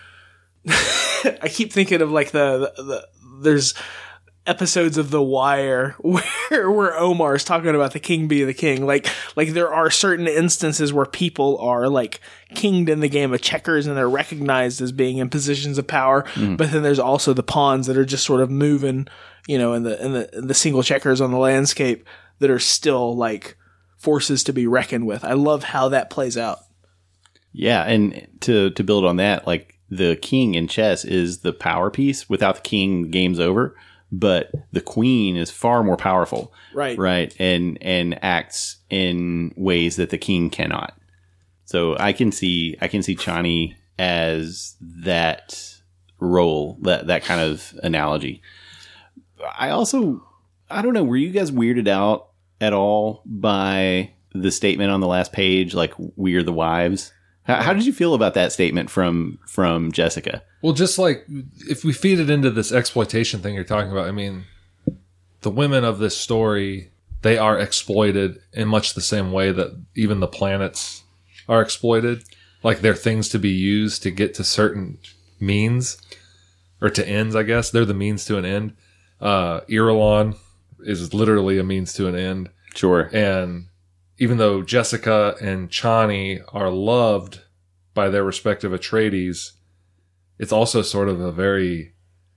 I keep thinking of like the, the, the there's episodes of The Wire where where Omar's talking about the king be the king. Like like there are certain instances where people are like kinged in the game of checkers and they're recognized as being in positions of power. Mm. But then there's also the pawns that are just sort of moving, you know, in the in the in the single checkers on the landscape that are still like forces to be reckoned with. I love how that plays out. Yeah, and to to build on that, like the king in chess is the power piece. Without the king, the game's over. But the queen is far more powerful, right? Right, and and acts in ways that the king cannot. So I can see I can see Chani as that role, that that kind of analogy. I also I don't know. Were you guys weirded out at all by the statement on the last page, like, we're the wives? How, how did you feel about that statement from from Jessica? Well, just like, if we feed it into this exploitation thing you're talking about, I mean, the women of this story, they are exploited in much the same way that even the planets are exploited. Like, they're things to be used to get to certain means, or to ends, I guess. They're the means to an end. Uh, Irulan is literally a means to an end. Sure. And even though Jessica and Chani are loved by their respective Atreides, it's also sort of a very...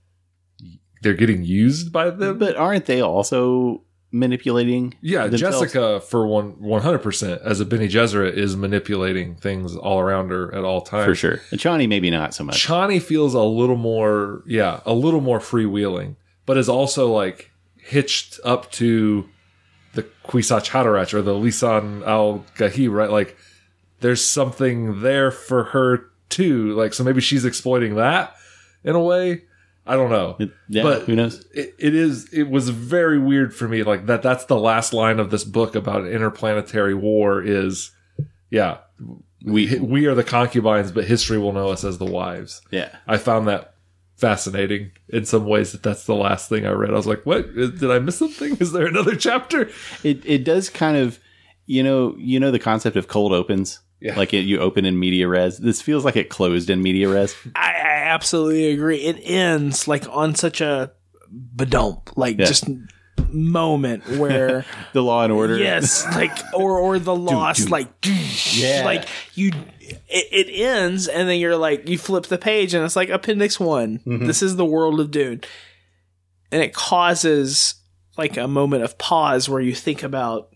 They're getting used by them. But aren't they also manipulating Yeah, themselves? Jessica, for one, 100%, as a Bene Gesserit, is manipulating things all around her at all times. For sure. And Chani, maybe not so much. Chani feels a little more, yeah, a little more freewheeling, but is also, like, hitched up to the Kwisatz Haderach or the Lisan al-Gaib, right? Like, there's something there for her, too. Like, so maybe she's exploiting that in a way. I don't know. It, yeah, but who knows? It, it is. It was very weird for me. Like that. That's the last line of this book about interplanetary war. Is yeah, we we are the concubines, but history will know us as the wives. Yeah, I found that fascinating in some ways. That that's the last thing I read. I was like, what? Did I miss something? Is there another chapter? It it does kind of, you know, you know the concept of cold opens. Yeah. Like it, you open in media res. This feels like it closed in media res. I, I absolutely agree. It ends like on such a badump, like Yeah. just moment where The Law and Order. yes, like or or the lost, do. like Yeah. like you. It, it ends, and then you're like, you flip the page, and it's like Appendix One. This is the world of Dune, and it causes like a moment of pause where you think about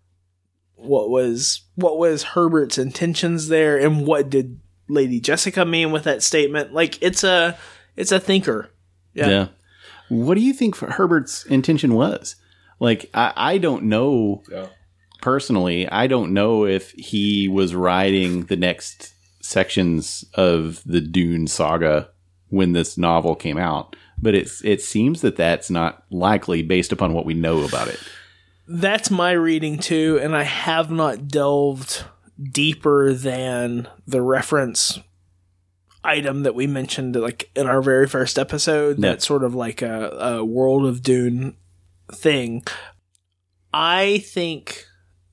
what was what was Herbert's intentions there, and what did Lady Jessica mean with that statement. Like it's a it's a thinker. Yeah. Yeah. What do you think Herbert's intention was? Like, I, I don't know Yeah. personally. I don't know if he was writing the next sections of the Dune saga when this novel came out, but it's it seems that that's not likely based upon what we know about it. That's my reading too, and I have not delved deeper than the reference item that we mentioned like in our very first episode. Yeah. That's sort of like a, a World of Dune thing. I think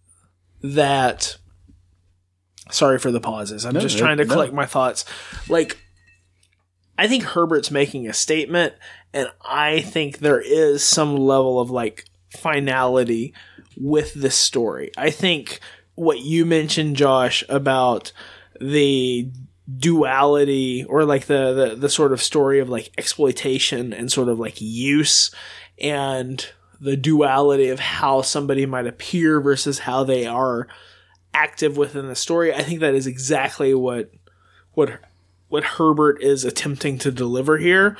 that sorry for the pauses. I'm No, just no, trying to no. collect my thoughts. Like I think Herbert's making a statement, and I think there is some level of like finality with this story. I think what you mentioned, Josh, about the duality or like the, the, the sort of story of like exploitation and sort of like use, and the duality of how somebody might appear versus how they are active within the story. I think that is exactly what what what Herbert is attempting to deliver here.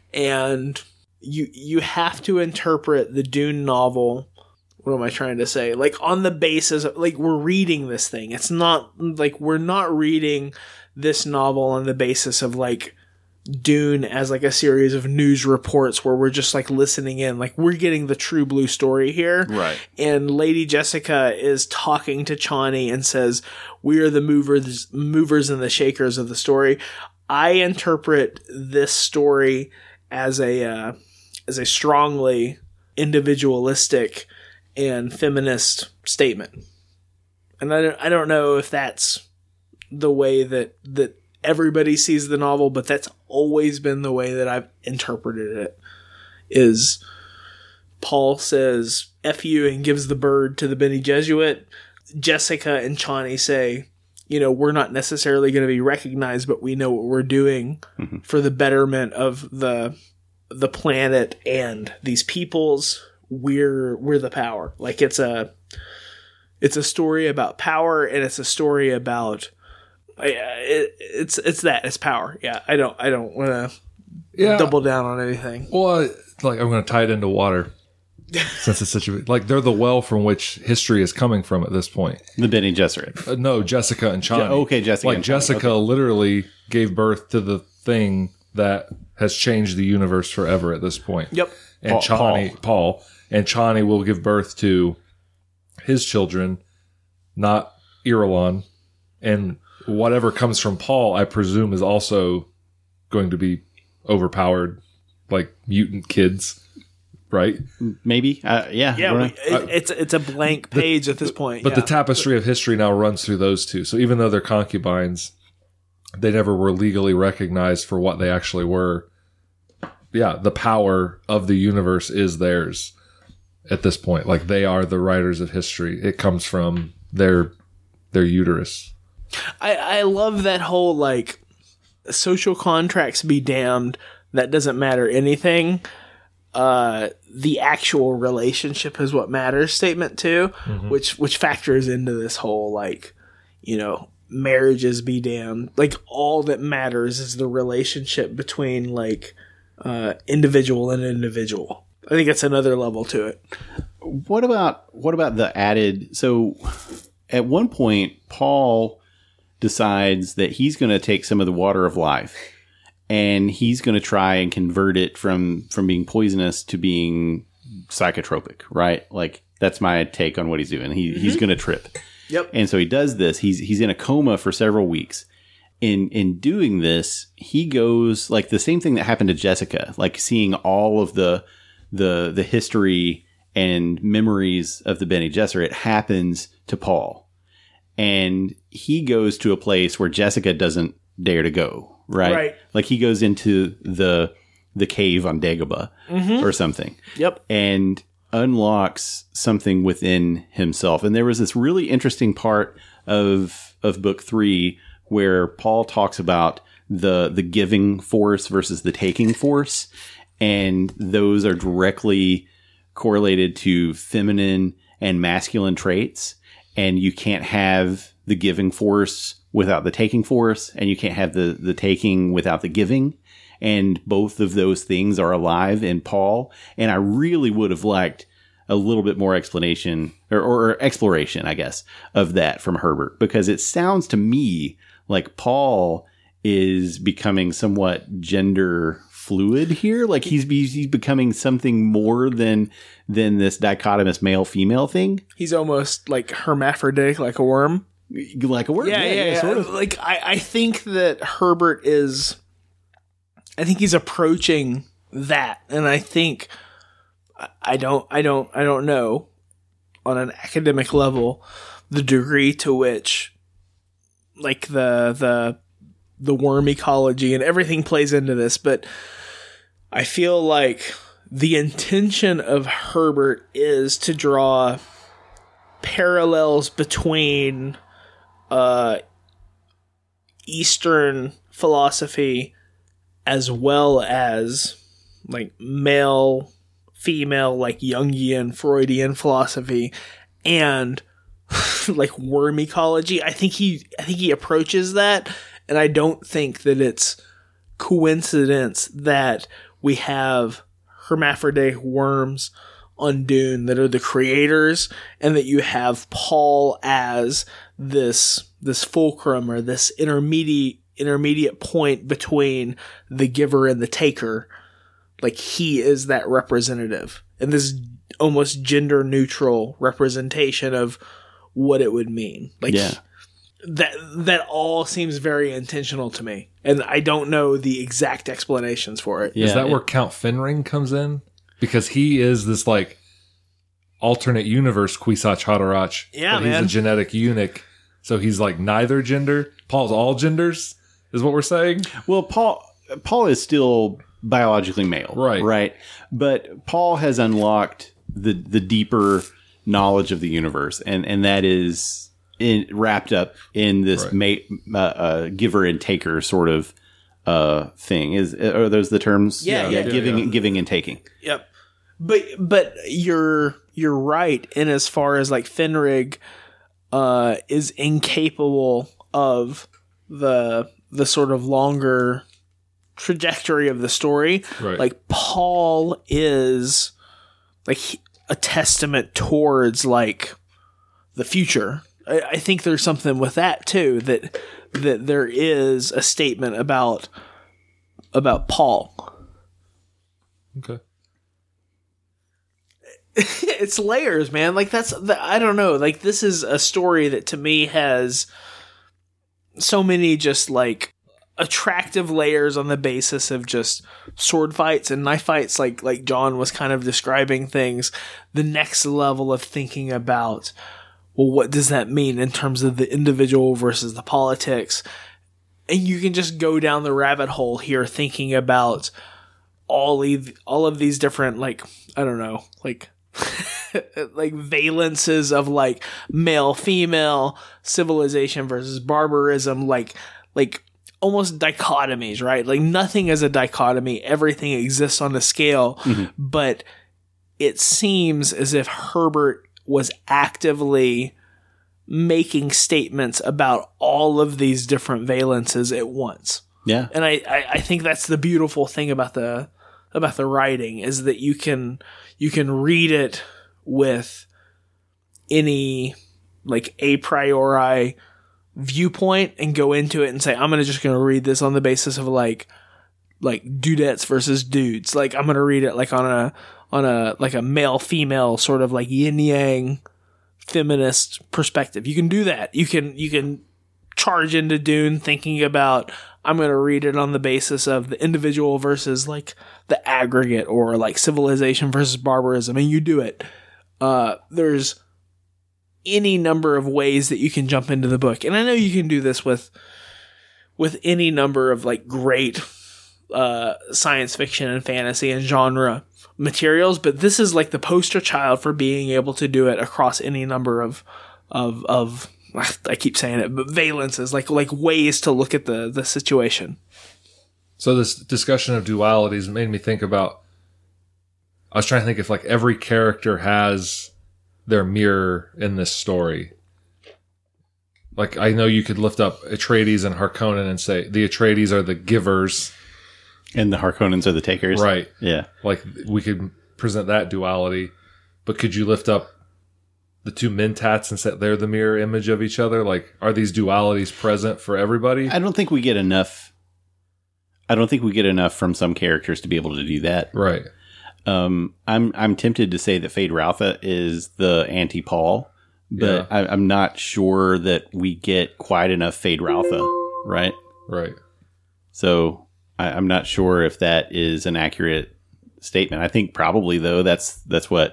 And you you have to interpret the Dune novel, what am I trying to say? Like on the basis of, like, we're reading this thing. It's not like we're not reading this novel on the basis of like Dune as like a series of news reports where we're just like listening in. Like we're getting the true blue story here. Right. And Lady Jessica is talking to Chani and says, we are the movers, movers and the shakers of the story. I interpret this story as a, uh, as a strongly individualistic and feminist statement. And I don't, I don't know if that's the way that, that everybody sees the novel, but that's always been the way that I've interpreted it. Is Paul says F you and gives the bird to the Bene Gesserit. Jessica and Chani say, you know, we're not necessarily going to be recognized, but we know what we're doing Mm-hmm. for the betterment of the the planet and these peoples. We're we're the power. Like it's a it's a story about power, and it's a story about yeah, it, it's it's that it's power. Yeah, I don't I don't want to Yeah. double down on anything. Well, I- like I'm going to tie it into water, since it's such a like they're the well from which history is coming from at this point. The Bene Gesserit. Uh, no, Jessica and Chani. Je- okay, Jessica Like and Chani, Jessica okay. literally gave birth to the thing that has changed the universe forever at this point. Yep. And Paul- Chani, Paul. and Chani will give birth to his children, not Irulan. And whatever comes from Paul, I presume, is also going to be overpowered, like mutant kids, right? Maybe. Uh, yeah. Yeah, Right. we, it, it's it's a blank page at this point. But yeah. the tapestry of history now runs through those two. So even though they're concubines, they never were legally recognized for what they actually were. Yeah, the power of the universe is theirs at this point. Like, they are the writers of history. It comes from their their uterus. I, I love that whole, like, social contracts be damned, that doesn't matter anything. Uh, the actual relationship is what matters statement too, mm-hmm. which which factors into this whole, like, you know, marriages be damned. Like, all that matters is the relationship between, like, uh, individual and individual. I think it's another level to it. What about what about the added? So, at one point, Paul decides that he's going to take some of the water of life, and he's going to try and convert it from from being poisonous to being psychotropic. Right? Like, that's my take on what he's doing. He mm-hmm. he's going to trip. Yep. And so he does this. He's he's in a coma for several weeks. In in doing this, he goes, like, the same thing that happened to Jessica, like seeing all of the the the history and memories of the Bene Gesserit happens to Paul. And he goes to a place where Jessica doesn't dare to go, right? Right. Like, he goes into the the cave on Dagobah mm-hmm. or something. Yep. And unlocks something within himself. And there was this really interesting part of of book three where Paul talks about the the giving force versus the taking force, and those are directly correlated to feminine and masculine traits, and you can't have the giving force without the taking force, and you can't have the the taking without the giving, and both of those things are alive in Paul. And I really would have liked a little bit more explanation or, or exploration, I guess, of that from Herbert, because it sounds to me like Paul is becoming somewhat gender fluid here. Like, he's he's becoming something more than than this dichotomous male female thing. He's almost like hermaphroditic, like a worm. Like a worm. Yeah, yeah, yeah. yeah. Sort of. Like, I, I think that Herbert is, I think he's approaching that, and I think I don't, I don't, I don't know on an academic level the degree to which, like, the the the worm ecology and everything plays into this, but I feel like the intention of Herbert is to draw parallels between uh, Eastern philosophy as well as, like, male, female, like Jungian, Freudian philosophy, and like worm ecology. I think he, I think he approaches that, and I don't think that it's coincidence that we have hermaphroditic worms on Dune that are the creators, and that you have Paul as this this fulcrum, or this intermediate intermediate point between the giver and the taker. Like, he is that representative, and this almost gender neutral representation of what it would mean. Like, yeah. that that all seems very intentional to me, and I don't know the exact explanations for it. Yeah, is that it, where Count Fenring comes in? Because he is this, like, alternate universe Kwisatz Haderach. Yeah, but man. He's a genetic eunuch, so he's like neither gender. Paul's all genders, is what we're saying. Well, Paul Paul is still biologically male, right? Right, but Paul has unlocked the the deeper knowledge of the universe, and and that is in, wrapped up in this right. ma- uh, uh, giver and taker sort of uh, thing. Is are those the terms? Yeah, yeah, yeah giving, yeah. giving and taking. Yep. But but you're you're right in as far as, like, Fenrig uh, is incapable of the the sort of longer trajectory of the story. Right. Like, Paul is, like, he, a testament towards, like, the future. I, I think there's something with that too, that that there is a statement about about Paul. Okay. it's layers, man. Like that's the, I don't know. Like this is a story that to me has so many just like attractive layers on the basis of just sword fights and knife fights. Like like John was kind of describing things. The next level of thinking about, well, what does that mean in terms of the individual versus the politics? And you can just go down the rabbit hole here thinking about all of, all of these different, like, I don't know, like, like valences of like male, female, civilization versus barbarism, like, like almost dichotomies, right? Like nothing is a dichotomy. Everything exists on a scale, mm-hmm. but it seems as if Herbert was actively making statements about all of these different valences at once. Yeah. And I, I, I think that's the beautiful thing about the about the writing is that you can you can read it with any like a priori viewpoint and go into it and say, I'm gonna just gonna read this on the basis of like like dudettes versus dudes. Like I'm gonna read it like on a on a like a male female sort of like yin yang feminist perspective. You can do that. You can you can charge into Dune thinking about I'm going to read it on the basis of the individual versus like the aggregate or like civilization versus barbarism, and you do it. Uh, there's any number of ways that you can jump into the book, and I know you can do this with with any number of like great uh, science fiction and fantasy and genre materials, but this is like the poster child for being able to do it across any number of of of I keep saying it, but valences, like like ways to look at the the situation. So this discussion of dualities made me think about, I was trying to think if like every character has their mirror in this story. Like I know you could lift up Atreides and Harkonnen and say the Atreides are the givers and the Harkonnens are the takers. Right. Yeah. Like we could present that duality, but could you lift up the two Mentats and say they're the mirror image of each other? Like, are these dualities present for everybody? I don't think we get enough. I don't think we get enough from some characters to be able to do that. Right. Um, I'm I'm tempted to say that Feyd-Rautha is the anti-Paul, but yeah. I, I'm not sure that we get quite enough Feyd-Rautha. Right. Right. So I, I'm not sure if that is an accurate statement. I think probably though that's that's what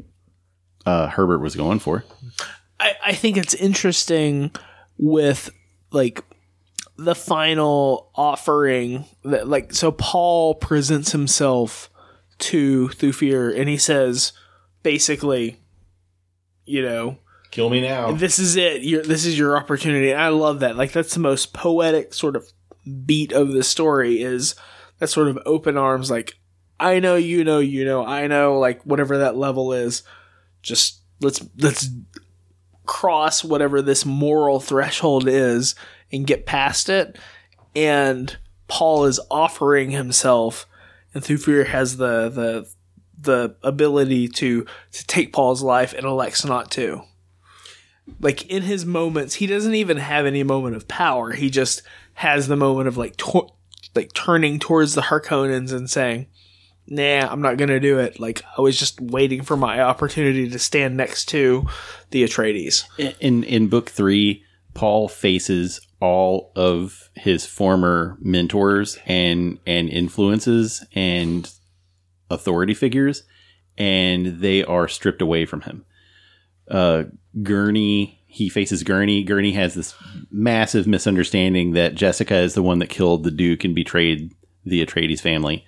Uh, Herbert was going for. I, I think it's interesting with like the final offering that like so Paul presents himself to Thufir and he says basically, you know, kill me now. This is it. You're, this is your opportunity. And I love that. Like that's the most poetic sort of beat of the story is that sort of open arms. Like I know, you know, you know, I know, like whatever that level is. Just let's let's cross whatever this moral threshold is and get past it. And Paul is offering himself, and Thufir has the the the ability to to take Paul's life and elects not to. Like in his moments, he doesn't even have any moment of power. He just has the moment of like to- like turning towards the Harkonnens and saying, nah, I'm not going to do it. Like, I was just waiting for my opportunity to stand next to the Atreides. In in book three, Paul faces all of his former mentors and, and influences and authority figures, and they are stripped away from him. Uh, Gurney, he faces Gurney. Gurney has this massive misunderstanding that Jessica is the one that killed the Duke and betrayed the Atreides family.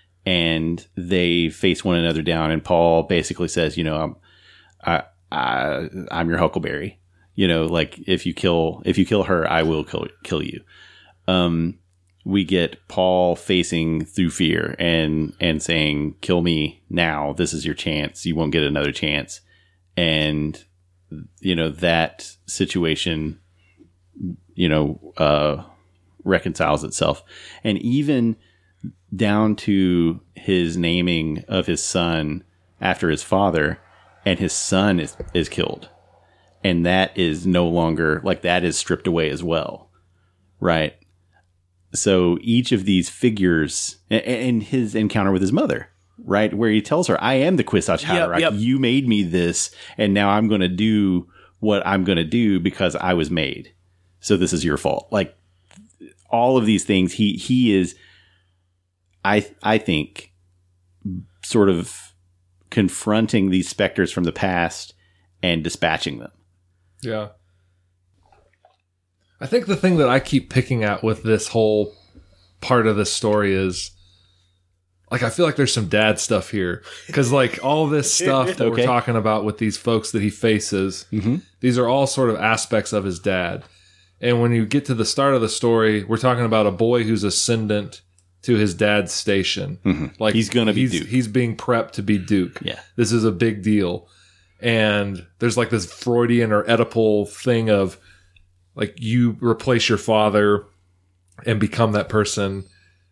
And they face one another down, and Paul basically says, you know, I'm, I, I, I'm your Huckleberry. You know, like if you kill, if you kill her, I will kill, kill you. Um, we get Paul facing Thufir and, and saying, kill me now. This is your chance. You won't get another chance. And, you know, that situation, you know, uh, reconciles itself. And even down to his naming of his son after his father, and his son is, is killed. And that is no longer, like, that is stripped away as well. Right? So each of these figures, and, and his encounter with his mother, right? Where he tells her, I am the Kwisatz Haderach. Yep, yep. You made me this, and now I'm going to do what I'm going to do because I was made. So this is your fault. Like, all of these things, he he is, I I think, sort of confronting these specters from the past and dispatching them. Yeah. I think the thing that I keep picking at with this whole part of this story is, like, I feel like there's some dad stuff here. Because, like, all this stuff that Okay. we're talking about with these folks that he faces, Mm-hmm. these are all sort of aspects of his dad. And when you get to the start of the story, we're talking about a boy who's ascendant to his dad's station. Mm-hmm. Like, He's gonna be he's, Duke. He's being prepped to be Duke. Yeah. This is a big deal. And there's like this Freudian or Oedipal thing of, like, you replace your father and become that person.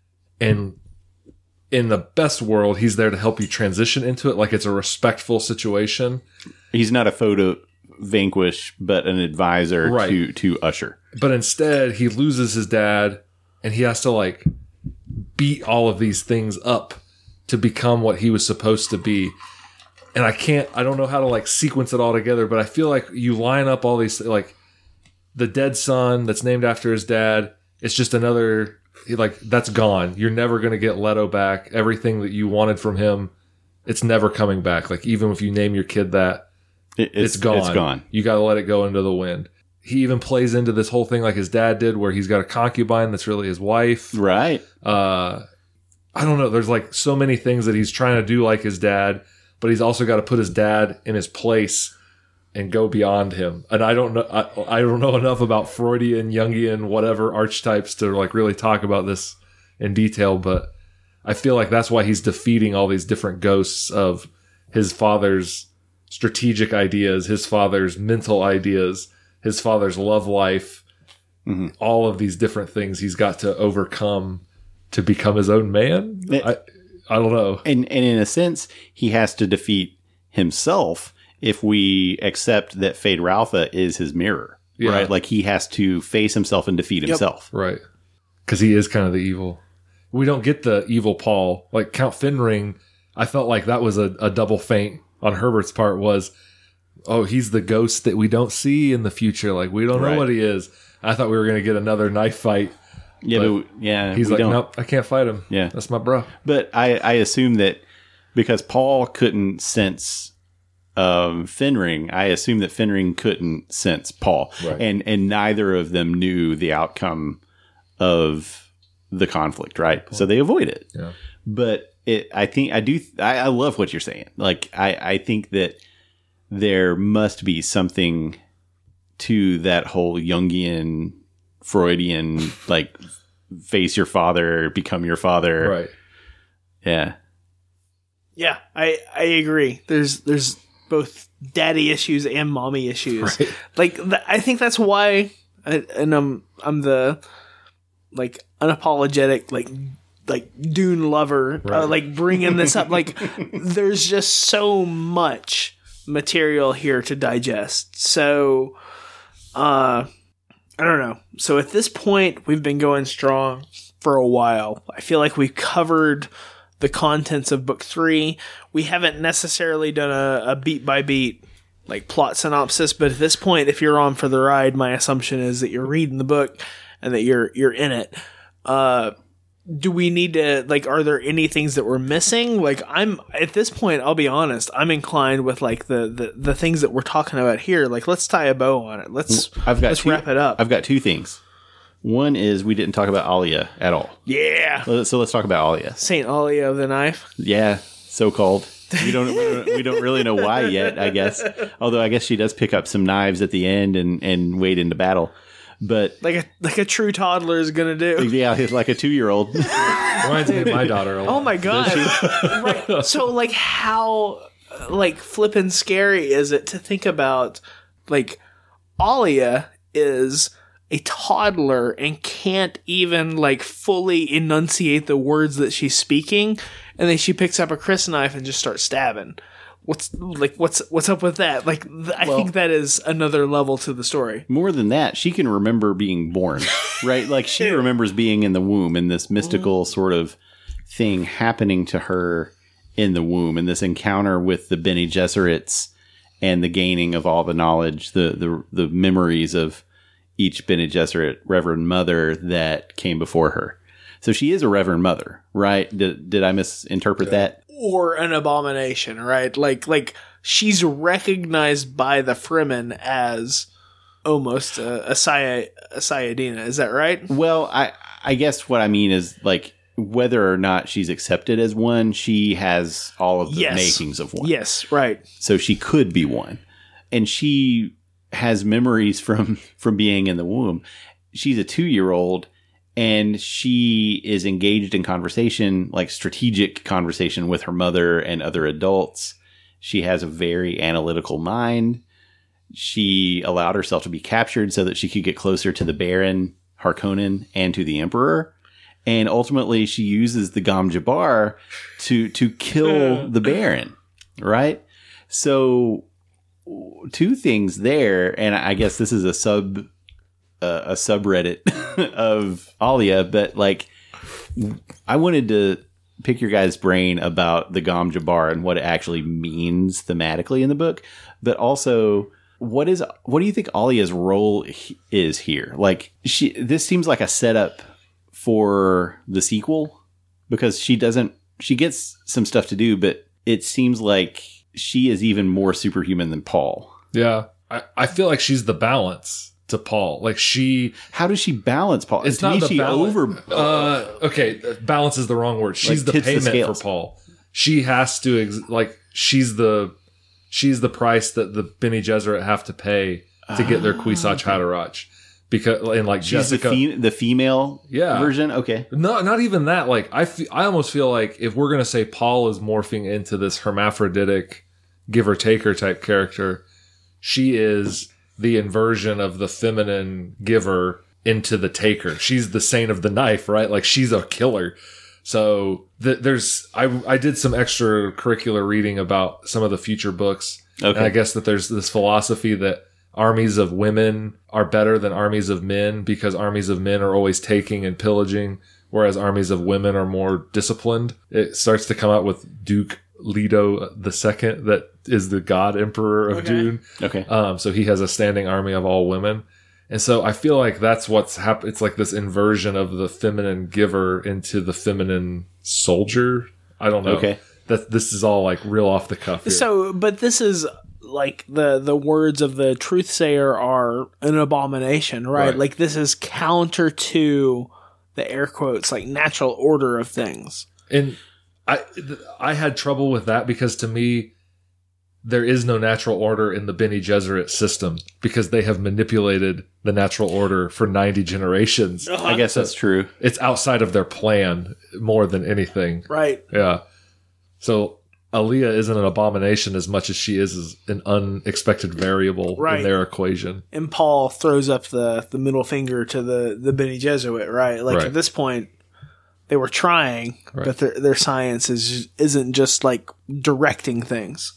And in the best world, he's there to help you transition into it. Like, it's a respectful situation. He's not a photo vanquish, but an advisor Right. to, to Usher. But instead, he loses his dad and he has to, like, beat all of these things up to become what he was supposed to be. And I can't, I don't know how to, like, sequence it all together, but I feel like you line up all these, like, the dead son that's named after his dad, it's just another, like, that's gone. You're never going to get Leto back. Everything that you wanted from him, it's never coming back. Like, even if you name your kid that, It, it's gone. It's gone. You got to let it go into the wind. He even plays into this whole thing like his dad did, where he's got a concubine that's really his wife. Right. Uh, I don't know. There's like so many things that he's trying to do like his dad, but he's also got to put his dad in his place and go beyond him. And I don't know. I, I don't know enough about Freudian, Jungian, whatever archetypes to like really talk about this in detail. But I feel like that's why he's defeating all these different ghosts of his father's strategic ideas, his father's mental ideas, his father's love life, mm-hmm. all of these different things he's got to overcome to become his own man. It, I, I don't know. And, and in a sense, he has to defeat himself if we accept that Fade Ralpha is his mirror, Yeah. right? Like, he has to face himself and defeat Yep. himself. Right. Because he is kind of the evil. We don't get the evil Paul. Like Count Finring, I felt like that was a, a double feint on Herbert's part was, oh, he's the ghost that we don't see in the future. Like, we don't know Right. what he is. I thought we were going to get another knife fight. Yeah, But but, yeah, He's we like, don't. nope, I can't fight him. Yeah. That's my bro. But I, I assume that because Paul couldn't sense um, Finring, I assume that Finring couldn't sense Paul, Right. and and neither of them knew the outcome of the conflict, right? So they avoid it. Yeah. But it, I think I do. I, I love what you're saying. Like, I, I think that there must be something to that whole Jungian, Freudian, like, face your father, become your father. Right. Yeah. Yeah, I I agree. There's there's both daddy issues and mommy issues. Right. Like th- I think that's why, I, and I'm I'm the like unapologetic like like Dune lover, Right. uh, like bringing this up. Like there's just so much material here to digest. So, uh, I don't know. So at this point, we've been going strong for a while. I feel like we've covered the contents of book three. We haven't necessarily done a, a beat by beat like plot synopsis, but at this point, if you're on for the ride, my assumption is that you're reading the book and that you're you're in it. Uh, do we need to like? Are there any things that we're missing? Like, I'm at this point, I'll be honest. I'm inclined with like the the, the things that we're talking about here. Like, let's tie a bow on it. Let's I've got let's two, wrap it up. I've got two things. One is we didn't talk about Alia at all. yeah, So let's talk about Alia. Saint Alia of the Knife. Yeah, so called. We don't, we don't we don't really know why yet, I guess. Although I guess she does pick up some knives at the end and, and wade into battle. But Like a like a true toddler is gonna do. yeah, he's like a two year old. Reminds me of my daughter a lot. Oh my god! Right. So like, how like flippin' scary is it to think about? Like, Alia is a toddler and can't even like fully enunciate the words that she's speaking, and then she picks up a crysknife and just starts stabbing. What's like what's what's up with that? Like, th- I Well- think that is another level to the story. More than that, she can remember being born, right? Like, she remembers being in the womb and this mystical sort of thing happening to her in the womb, and this encounter with the Bene Gesserits and the gaining of all the knowledge, the the, the memories of each Bene Gesserit Reverend Mother that came before her. So she is a Reverend Mother, right? Did, did I misinterpret yeah. that? Or an abomination, right? Like, like she's recognized by the Fremen as almost a, a, Saya, a Sayadina. Is that right? Well, I, I guess what I mean is, like, whether or not she's accepted as one, she has all of the yes. makings of one. Yes, right. So she could be one. And she has memories from, from being in the womb. She's a two-year-old. And she is engaged in conversation, like strategic conversation with her mother and other adults. She has a very analytical mind. She allowed herself to be captured so that she could get closer to the Baron Harkonnen and to the Emperor. And ultimately, she uses the Gom Jabbar to to kill the Baron, right? So, two things there. And I guess this is a sub... Uh, a subreddit of Alia, but like I wanted to pick your guys' brain about the Gom Jabbar and what it actually means thematically in the book, but also what is what do you think Alia's role he- is here? Like she, this seems like a setup for the sequel because she doesn't she gets some stuff to do, but it seems like she is even more superhuman than Paul. Yeah, I, I feel like she's the balance to Paul. Like she, how does she balance Paul? It's to not me, the she balance. over. Uh, okay, balance is the wrong word. She's Like, the tips the payment scales. for Paul. She has to ex- like she's the she's the price that the Bene Gesserit have to pay to get their Kwisatz Haderach. Because and like She's Jessica, the, fe- the female Yeah. version. Okay, No, not even that. Like I, fe- I almost feel like if we're gonna say Paul is morphing into this hermaphroditic, give or taker type character, she is the inversion of the feminine giver into the taker. She's the saint of the knife, right? Like she's a killer. So th- there's, I, I did some extracurricular reading about some of the future books. Okay. And I guess that there's this philosophy that armies of women are better than armies of men because armies of men are always taking and pillaging, whereas armies of women are more disciplined. It starts to come out with Duke Leto the Second, that is the God Emperor of Okay. Dune. okay. Um, so he has a standing army of all women. And so I feel like that's what's happened. It's like this inversion of the feminine giver into the feminine soldier. I don't know. Okay. That this is all like real off the cuff here. So, but this is like the the words of the truthsayer are an abomination, right? Right. Like this is counter to the air quotes like natural order of things. And I th- I had trouble with that because to me, there is no natural order in the Bene Gesserit system because they have manipulated the natural order for ninety generations. I guess that's true. It's outside of their plan more than anything. Right. Yeah. So Aaliyah isn't an abomination as much as she is as an unexpected variable Right. in their equation. And Paul throws up the, the middle finger to the, the Bene Gesserit, right? Like Right. at this point, they were trying, Right. but their their science is isn't just like directing things.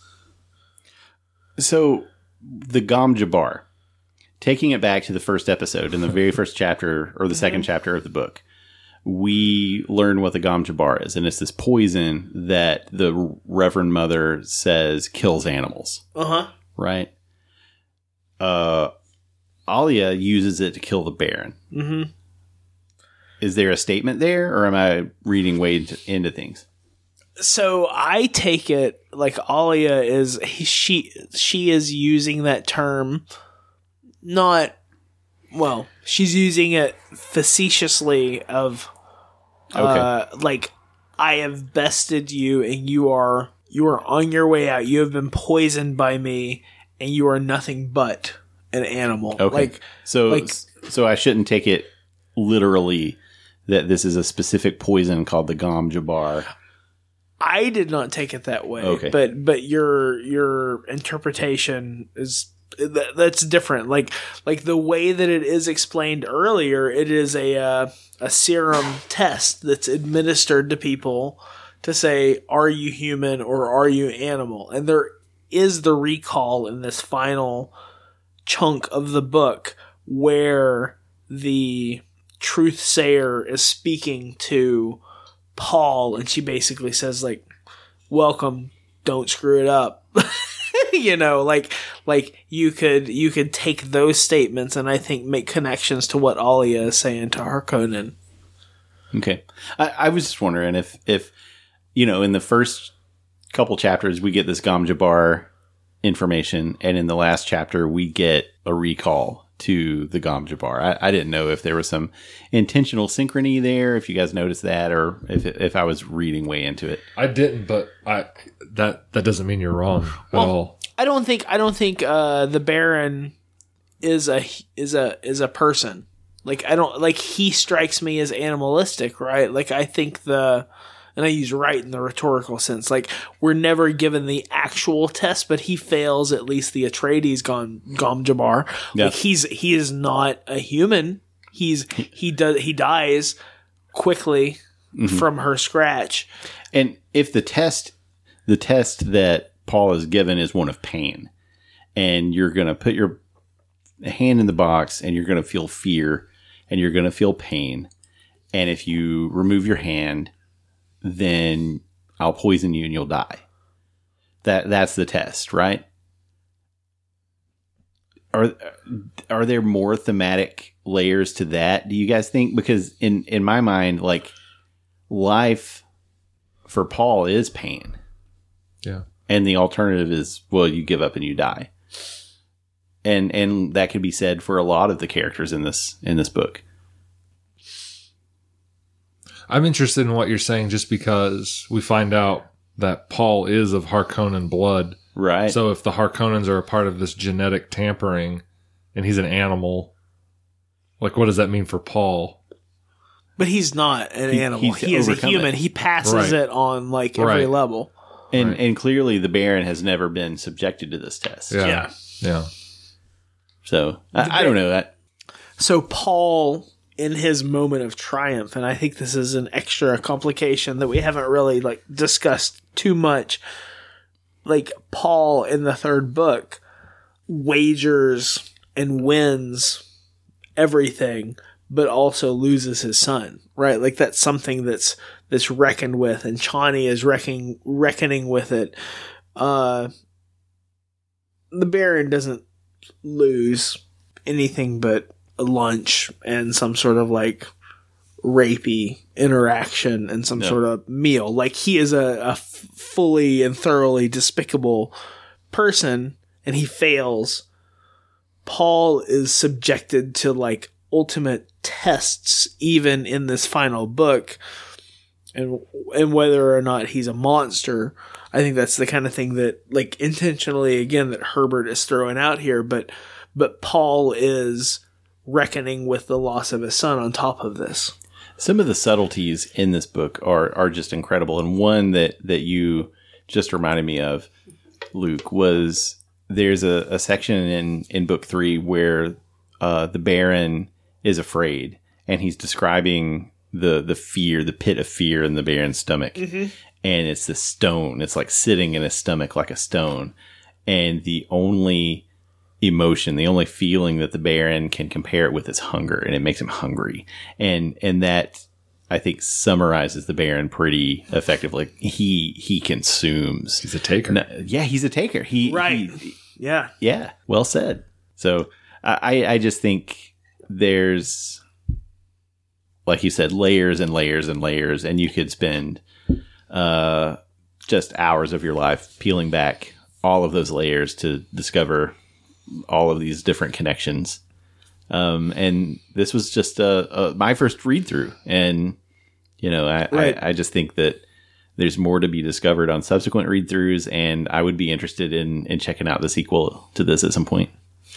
So the Gom Jabbar, taking it back to the first episode in the very first chapter or the second chapter of the book, we learn what the Gom Jabbar is, and it's this poison that the Reverend Mother says kills animals. Uh huh. Right? Uh, Alia uses it to kill the Baron. Mm-hmm. Is there a statement there, or am I reading way into, into things? So I take it like Alia is he, she she is using that term, not well. She's using it facetiously of, uh, like I have bested you and you are you are on your way out. You have been poisoned by me and you are nothing but an animal. Okay. Like so, like- so I shouldn't take it literally that this is a specific poison called the Gom Jabbar. I did not take it that way, Okay. but but your your interpretation is that, that's different. Like like the way that it is explained earlier, it is a uh, a serum test that's administered to people to say, are you human or are you animal? And there is the recall in this final chunk of the book where the truth sayer is speaking to Paul, and she basically says, like, welcome, don't screw it up. You know, like like you could you could take those statements and I think make connections to what Alia is saying to Harkonnen. Okay. I, I was just wondering if, if, you know, in the first couple chapters, we get this Gom Jabbar information, and in the last chapter, we get a recall to the Gom Jabbar. I, I didn't know if there was some intentional synchrony there, if you guys noticed that, or if if I was reading way into it. I didn't, but I that that doesn't mean you're wrong at Well, all. I don't think I don't think uh, the Baron is a is a is a person. Like I don't like he strikes me as animalistic, right? Like I think the and I use right in the rhetorical sense. Like we're never given the actual test, but he fails at least the Atreides Gom Gom Jabbar. Yeah. Like he's he is not a human. He's he does he dies quickly Mm-hmm. from her scratch. And if the test, the test that Paul is given is one of pain, and you're going to put your hand in the box and you're going to feel fear and you're going to feel pain. And if you remove your hand, then I'll poison you and you'll die. That that's the test, right? Are are there more thematic layers to that? Do you guys think? Because in, in my mind, like life for Paul is pain. Yeah. And the alternative is, well, you give up and you die. And and that could be said for a lot of the characters in this in this book. I'm interested in what you're saying just because we find out that Paul is of Harkonnen blood. Right. So if the Harkonnens are a part of this genetic tampering and he's an animal, like what does that mean for Paul? But he's not an He- animal. he's He is a overcome human. it. He passes Right. it on like every Right. level. and Right. and clearly the Baron has never been subjected to this test. Yeah. Yeah. Yeah. So I, I don't know that. So Paul, in his moment of triumph, and I think this is an extra complication that we haven't really like discussed too much. Like Paul in the third book wagers and wins everything, but also loses his son. Right? Like that's something that's that's reckoned with, and Chani is reckoning reckoning with it. Uh, the Baron doesn't lose anything but a lunch and some sort of like rapey interaction and some No. sort of meal. Like he is a, a f- fully and thoroughly despicable person, and he fails. Paul is subjected to like ultimate tests even in this final book, and and whether or not he's a monster, I think that's the kind of thing that like intentionally again that Herbert is throwing out here, but but Paul is reckoning with the loss of his son on top of this. Some of the subtleties in this book are are just incredible, and one that that you just reminded me of, Luke, was there's a, a section in in book three where uh, the Baron is afraid, and he's describing the the fear, the pit of fear in the Baron's stomach, Mm-hmm. and it's the stone. It's like sitting in his stomach like a stone, and the only emotion, the only feeling that the Baron can compare it with is hunger, and it makes him hungry. And and that, I think, summarizes the Baron pretty effectively. He he consumes. He's a taker. No, yeah, he's a taker. He Right. he- Yeah. yeah, well said. So I I just think there's, like you said, layers and layers and layers, and you could spend uh just hours of your life peeling back all of those layers to discover all of these different connections. Um, and this was just uh, uh, my first read through, and you know, I, Right. I I just think that there's more to be discovered on subsequent read throughs, and I would be interested in in checking out the sequel to this at some point.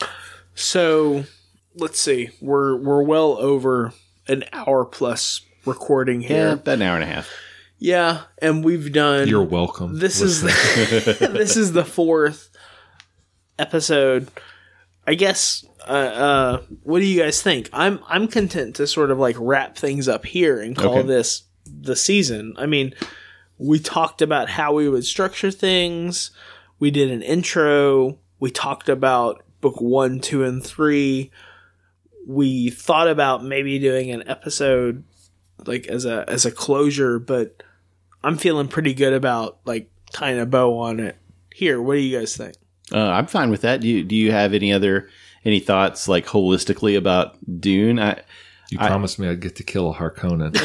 So let's see. We're we're well over an hour plus recording Yeah, here. about an hour and a half. Yeah, and we've done You're welcome. This is the, this is the fourth episode. I guess. Uh, uh, what do you guys think? I'm I'm content to sort of like wrap things up here and call Okay. this the season. I mean, we talked about how we would structure things. We did an intro. We talked about book one, two, and three. We thought about maybe doing an episode like as a as a closure, but I'm feeling pretty good about like kind of bow on it here. What do you guys think? Uh, I'm fine with that. Do you, do you have any other any thoughts like holistically about Dune? I You I, promised me I'd get to kill a Harkonnen.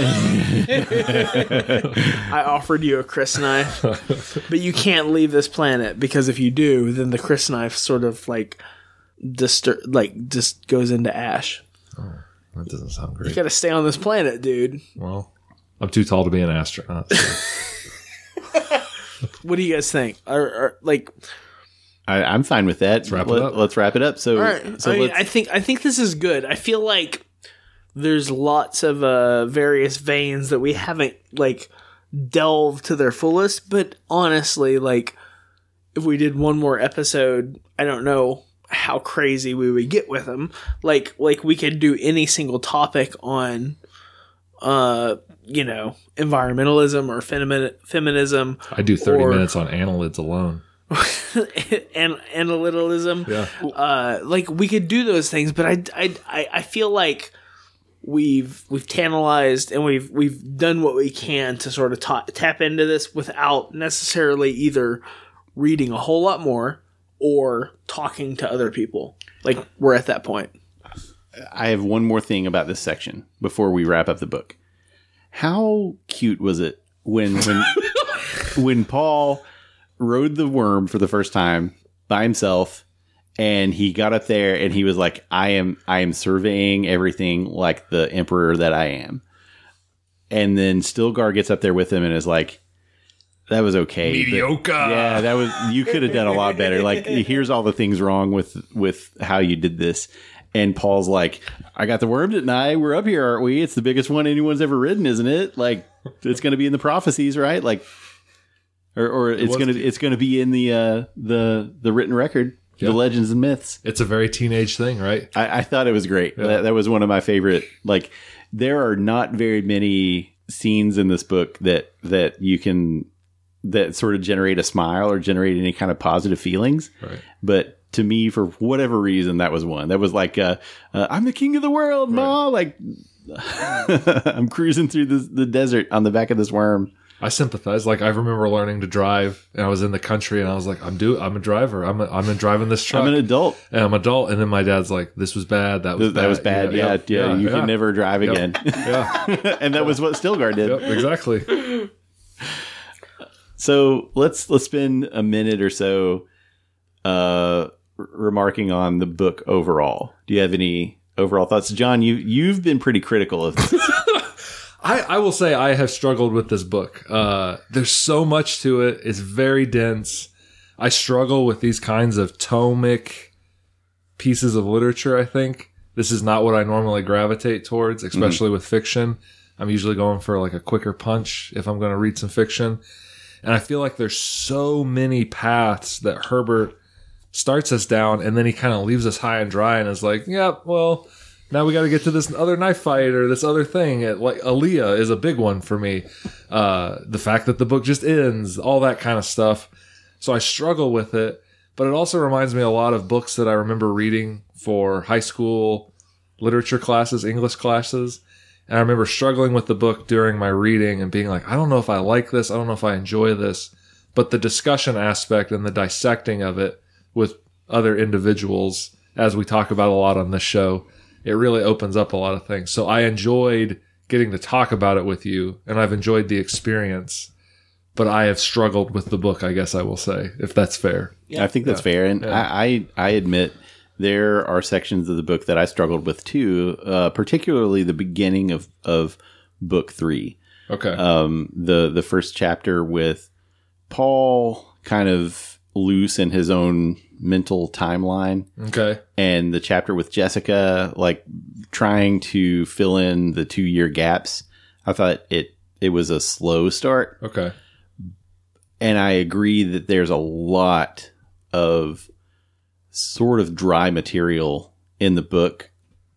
I offered you a Chris knife, but you can't leave this planet because if you do, then the Chris knife sort of like distur- like just goes into ash. Oh, that doesn't sound You great. got to stay on this planet, dude. Well, I'm too tall to be an astronaut. So. What do you guys think? Or, or like, I, I'm fine with that. Let's wrap it up. Let's wrap it up. So, all right. so I mean, let's, I think I think this is good. I feel like there's lots of uh, various veins that we haven't like delved to their fullest. But honestly, like if we did one more episode, I don't know how crazy we would get with them. Like like we could do any single topic on, uh, you know, environmentalism or femi- feminism. I do thirty or- minutes on annelids alone. and analyticism. Yeah. Uh, like we could do those things, but I, I, I, I feel like we've we've tantalized and we've we've done what we can to sort of ta- tap into this without necessarily either reading a whole lot more or talking to other people. Like we're at that point. I have one more thing about this section before we wrap up the book. How cute was it when when when Paul rode the worm for the first time by himself, and he got up there and he was like, I am I am surveying everything like the emperor that I am. And then Stilgar gets up there with him and is like, that was okay. Mediocre. But, yeah, that was you could have done a lot better. Like, here's all the things wrong with with how you did this. And Paul's like, I got the worm, didn't I? We're up here, aren't we? It's the biggest one anyone's ever ridden, isn't it? Like, it's going to be in the prophecies, right? Like, or, or it's was- going to it's going to be in the uh, the the written record, Yeah. the legends and myths. It's a very teenage thing, right? I, I thought it was great. That, that was one of my favorite. Like, there are not very many scenes in this book that that you can that sort of generate a smile or generate any kind of positive feelings. Right. But to me, for whatever reason, that was one. That was like, uh, uh, I'm the king of the world, Ma. Like, I'm cruising through the, the desert on the back of this worm. I sympathize. Like I remember learning to drive, and I was in the country, and I was like, "I'm do, I'm a driver. I'm, a, I'm in driving this truck. I'm an adult. and I'm adult." And then my dad's like, "This was bad. That was That bad. was bad. Yeah, yeah. you can never drive Yep. again. Yeah, And that was what Stilgar did. yep, exactly. So let's let's spend a minute or so uh, r- remarking on the book overall. Do you have any overall thoughts, John? You you've been pretty critical of this. I, I will say I have struggled with this book. Uh, there's so much to it. It's very dense. I struggle with these kinds of tomic pieces of literature, I think. This is not what I normally gravitate towards, especially mm. with fiction. I'm usually going for like a quicker punch if I'm going to read some fiction. And I feel like there's so many paths that Herbert starts us down, and then he kind of leaves us high and dry and is like, yeah, well, now we got to get to this other knife fight or this other thing. It, like Aaliyah is a big one for me. Uh, the fact that the book just ends, all that kind of stuff. So I struggle with it, but it also reminds me a lot of books that I remember reading for high school literature classes, English classes. And I remember struggling with the book during my reading and being like, I don't know if I like this. I don't know if I enjoy this. But the discussion aspect and the dissecting of it with other individuals, as we talk about a lot on this show, it really opens up a lot of things. So I enjoyed getting to talk about it with you, and I've enjoyed the experience. But I have struggled with the book, I guess I will say, if that's fair. Yeah. I think that's yeah. fair. And yeah. I, I, I admit there are sections of the book that I struggled with too, uh, particularly the beginning of, of book three. Okay. Um, the, the first chapter with Paul kind of loose in his own mental timeline. Okay. And the chapter with Jessica, like trying to fill in the two year gaps. I thought it, it was a slow start. Okay. And I agree that there's a lot of sort of dry material in the book,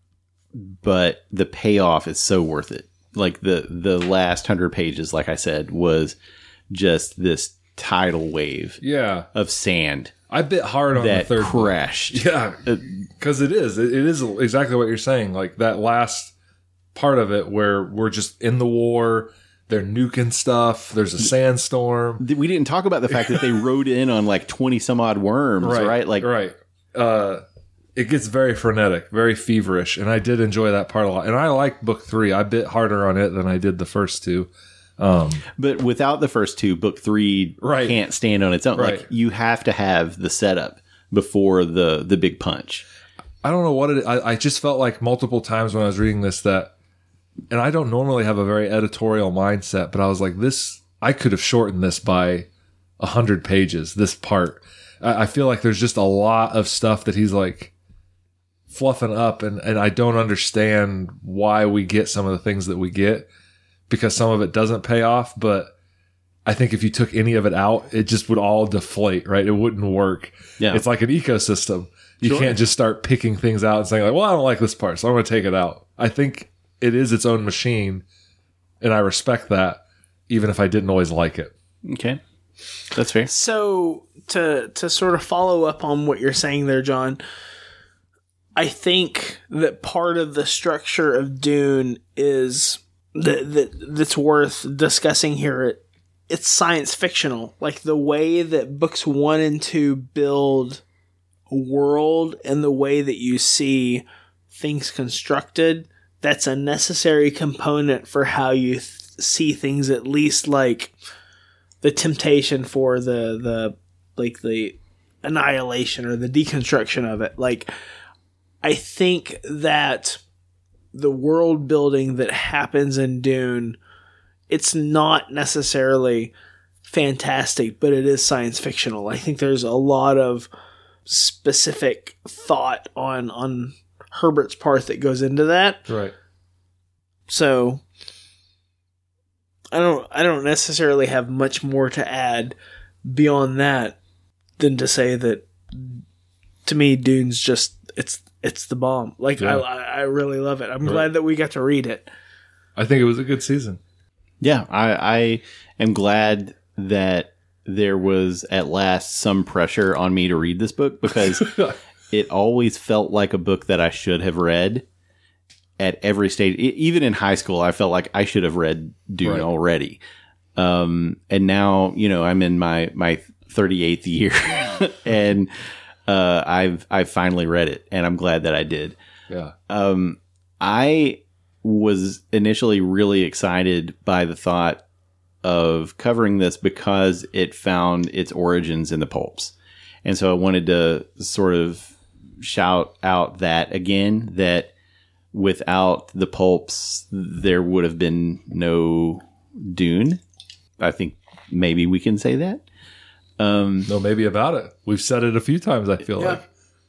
but the payoff is so worth it. Like the, the last hundred pages, like I said, was just this tidal wave yeah. of sand. I bit hard on that the third crashed. book. Yeah, because it is. It, it is exactly what you're saying. Like that last part of it where we're just in the war. they're nuking stuff. There's a sandstorm. We didn't talk about the fact that they rode in on like twenty some odd worms, right? right? Like, right. Uh, it gets very frenetic, very feverish, and I did enjoy that part a lot. And I like book three. I bit harder on it than I did the first two. Um, but without the first two, book three right. can't stand on its own. Right. Like, you have to have the setup before the the big punch. I don't know what it. I, I just felt like multiple times when I was reading this that, and I don't normally have a very editorial mindset, but I was like, this. I could have shortened this by a hundred pages. This part, I, I feel like there's just a lot of stuff that he's like fluffing up, and and I don't understand why we get some of the things that we get, because some of it doesn't pay off, but I think if you took any of it out, it just would all deflate, right? It wouldn't work. Yeah. It's like an ecosystem. You Sure. can't just start picking things out and saying like, well, I don't like this part, so I'm going to take it out. I think it is its own machine, and I respect that, even if I didn't always like it. Okay. That's fair. So to to sort of follow up on what you're saying there, John, I think that part of the structure of Dune is that, that that's worth discussing here. It, it's science fictional. Like the way that books one and two build a world and the way that you see things constructed, that's a necessary component for how you th- see things, at least like the temptation for the, the, like the annihilation or the deconstruction of it. Like, I think that the world building that happens in Dune, it's not necessarily fantastic, but it is science fictional. I think there's a lot of specific thought on on Herbert's part that goes into that. Right. So I don't I don't necessarily have much more to add beyond that than to say that to me Dune's just it's it's the bomb. Like Yeah. I I really love it. I'm Right. glad that we got to read it. I think it was a good season. Yeah, I, I am glad that there was at last some pressure on me to read this book, because it always felt like a book that I should have read at every stage. E- even in high school, I felt like I should have read Dune Right. already. Um, and now, you know, I'm in my, my thirty-eighth year and uh, I've I've finally read it, and I'm glad that I did. Yeah. Um, I was initially really excited by the thought of covering this because it found its origins in the pulps. And so I wanted to sort of shout out that again, that without the pulps, there would have been no Dune. I think maybe we can say that. Um, No, maybe about it. We've said it a few times, I feel Yeah. like.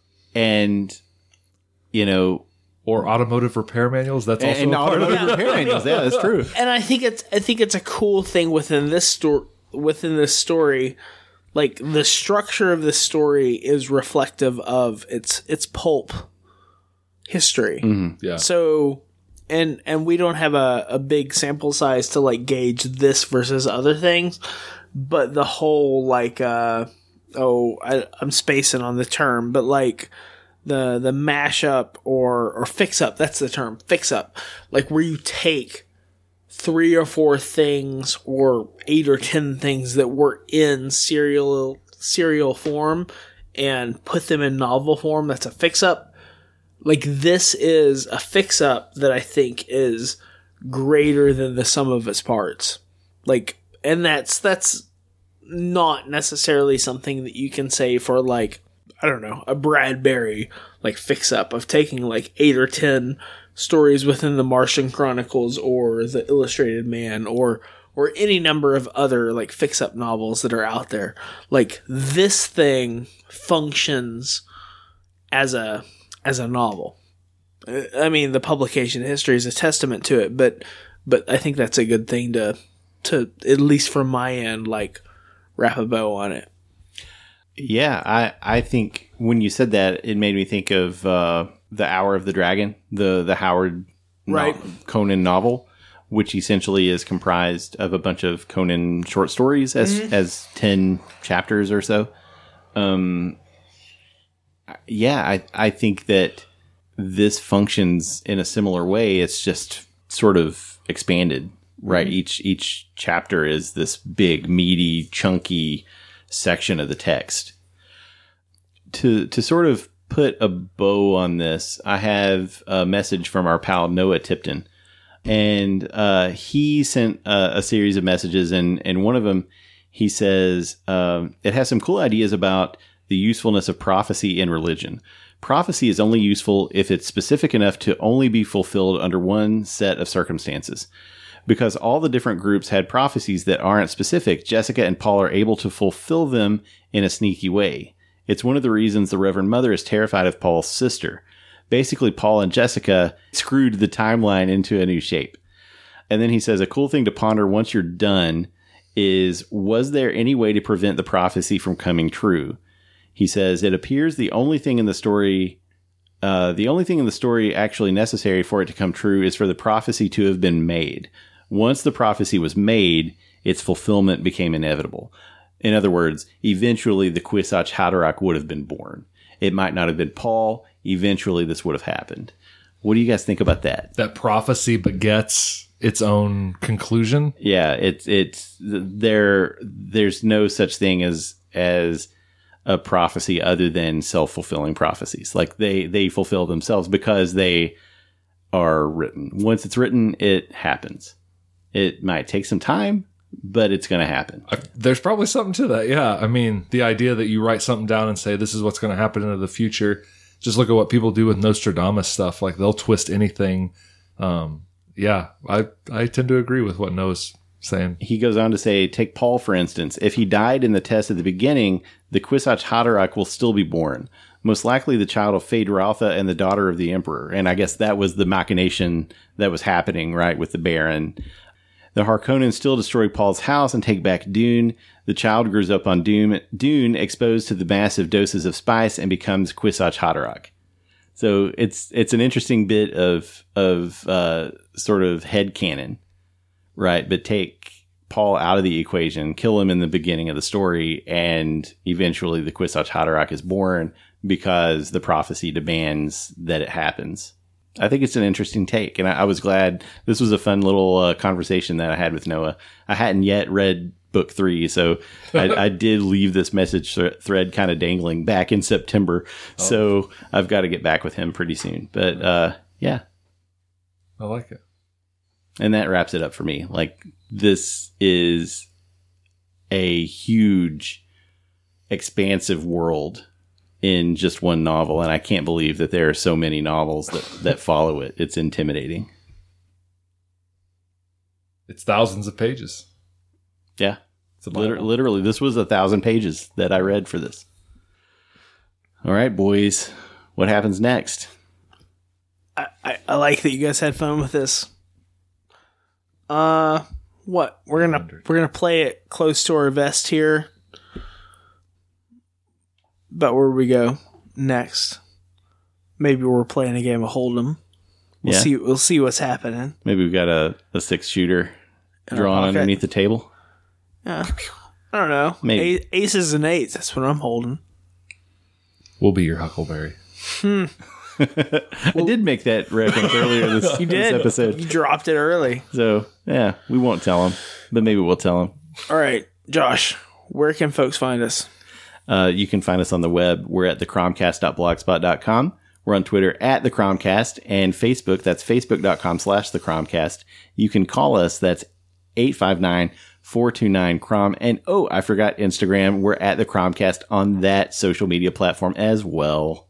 and, you know, Or automotive repair manuals. That's also and a part of automotive it. repair manuals. Yeah, that's true. And I think it's I think it's a cool thing within this story within this story. Like the structure of this story is reflective of its its pulp history. Yeah. So and and we don't have a, a big sample size to like gauge this versus other things, but the whole like uh oh I, I'm spacing on the term, but like the the mashup or or fix up, that's the term, fix up, like where you take three or four things or eight or ten things that were in serial serial form and put them in novel form. That's a fix up. Like this is a fix up that I think is greater than the sum of its parts. Like, and that's that's not necessarily something that you can say for like, I don't know, a Bradbury like fix up of taking like eight or ten stories within the Martian Chronicles or the Illustrated Man or or any number of other like fix up novels that are out there. Like this thing functions as a as a novel. I mean, the publication history is a testament to it, but but I think that's a good thing to to at least from my end like wrap a bow on it. Yeah, I, I think when you said that, it made me think of uh, The Hour of the Dragon, the the Howard no- Right. Conan novel, which essentially is comprised of a bunch of Conan short stories as as ten chapters or so. Um, yeah, I I think that this functions in a similar way. It's just sort of expanded right? Each each chapter is this big, meaty, chunky section of the text. To to sort of put a bow on this, I have a message from our pal Noah Tipton, and uh, he sent uh, a series of messages, and and one of them he says um, it has some cool ideas about the usefulness of prophecy in religion. Prophecy is only useful if it's specific enough to only be fulfilled under one set of circumstances. Because all the different groups had prophecies that aren't specific, Jessica and Paul are able to fulfill them in a sneaky way. It's one of the reasons the Reverend Mother is terrified of Paul's sister. Basically, Paul and Jessica screwed the timeline into a new shape. And then he says, a cool thing to ponder once you're done is, was there any way to prevent the prophecy from coming true? He says, it appears the only thing in the story, uh, the only thing in the story actually necessary for it to come true is for the prophecy to have been made. Once the prophecy was made, its fulfillment became inevitable. In other words, eventually the Kwisatz Haderach would have been born. It might not have been Paul. Eventually this would have happened. What do you guys think about that? That prophecy begets its own conclusion. Yeah, it's it's there. There's no such thing as as a prophecy other than self-fulfilling prophecies. Like they they fulfill themselves because they are written. Once it's written, it happens. It might take some time, but it's going to happen. There's probably something to that. Yeah. I mean, the idea that you write something down and say, this is what's going to happen into the future. Just look at what people do with Nostradamus stuff. Like they'll twist anything. Um, yeah, I, I tend to agree with what Noah's saying. He goes on to say, take Paul, for instance. If he died in the test at the beginning, the Kwisatz Haderach will still be born. Most likely the child of Feyd-Rautha and the daughter of the emperor. And I guess that was the machination that was happening, right, with the Baron. The Harkonnens still destroy Paul's house and take back Dune. The child grows up on Dune, Dune exposed to the massive doses of spice, and becomes Kwisatz Haderach. So it's it's an interesting bit of of uh, sort of headcanon, right? But take Paul out of the equation, kill him in the beginning of the story, and eventually the Kwisatz Haderach is born because the prophecy demands that it happens. I think it's an interesting take, and I, I was glad. This was a fun little uh, conversation that I had with Noah. I hadn't yet read book three, so I, I did leave this message th- thread kind of dangling back in September. Oh. So I've got to get back with him pretty soon. But uh, yeah, I like it. And that wraps it up for me. Like, this is a huge, expansive world in just one novel, and I can't believe that there are so many novels that, that follow it. It's intimidating. It's thousands of pages. Yeah. Liter- literally, this was a thousand pages that I read for this. All right, boys. What happens next? I, I, I like that you guys had fun with this. Uh, what? We're gonna we're gonna play it close to our vest here. But where we go next? Maybe we're playing a game of Hold'em. We'll yeah. see. We'll see what's happening. Maybe we've got a, a six shooter drawn underneath the table. Yeah, I don't know. Maybe. A- aces and eights. That's what I'm holding. We'll be your Huckleberry. Hmm. I did make that reference earlier this, you did. this episode. You dropped it early. So yeah, we won't tell them, but maybe we'll tell them. All right, Josh. Where can folks find us? Uh, you can find us on the web. We're at the cromcast dot blogspot dot com. We're on Twitter at the Cromcast, and Facebook. That's facebook dot com slash the Cromcast. You can call us. That's eight five nine, four two nine, C R O M. And oh, I forgot Instagram. We're at the Cromcast on that social media platform as well.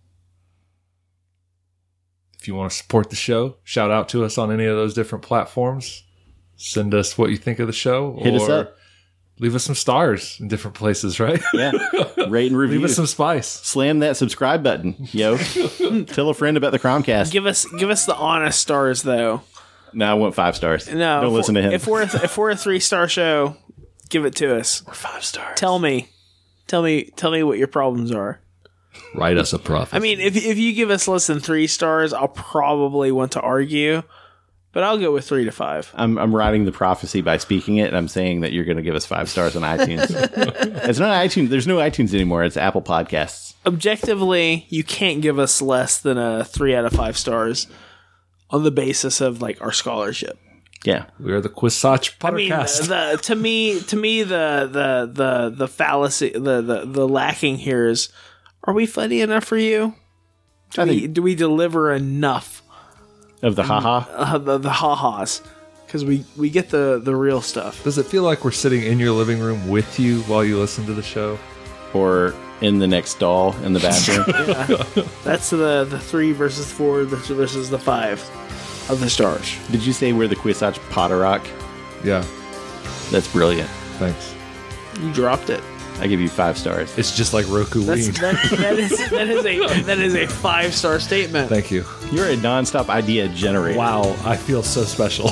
If you want to support the show, shout out to us on any of those different platforms. Send us what you think of the show. Hit or us up. Leave us some stars in different places, right? Yeah. Rate and review. Leave us some spice. Slam that subscribe button, yo. Tell a friend about the Cromcast. Give us give us the honest stars, though. No, I want five stars. No, don't listen to him. If we're a th- if we're a three star show, give it to us. We're five stars. Tell me, tell me, tell me what your problems are. Write us a prophet. I mean, if if you give us less than three stars, I'll probably want to argue, but I'll go with three to five. I'm I'm writing the prophecy by speaking it, and I'm saying that you're going to give us five stars on iTunes. It's not iTunes. There's no iTunes anymore. It's Apple Podcasts. Objectively, you can't give us less than a three out of five stars on the basis of like our scholarship. Yeah. We are the Quisach I mean, podcast. the, to me, to me, the the the the fallacy, the the the lacking here is: are we funny enough for you? Do I we think- do we deliver enough Of the haha. uh, the the ha-has? Because we we get the the real stuff. Does it feel like we're sitting in your living room with you while you listen to the show? Or in the next stall in the bathroom. Yeah. That's the the three versus four versus the five of the stars. Did you say we're the Quisach Potterock? Yeah, That's brilliant. thanks. You dropped it. I give you five stars. It's just like Roku That's, Weed. that, that is that is a that is a five star statement. Thank you. You're a nonstop idea generator. Wow, I feel so special.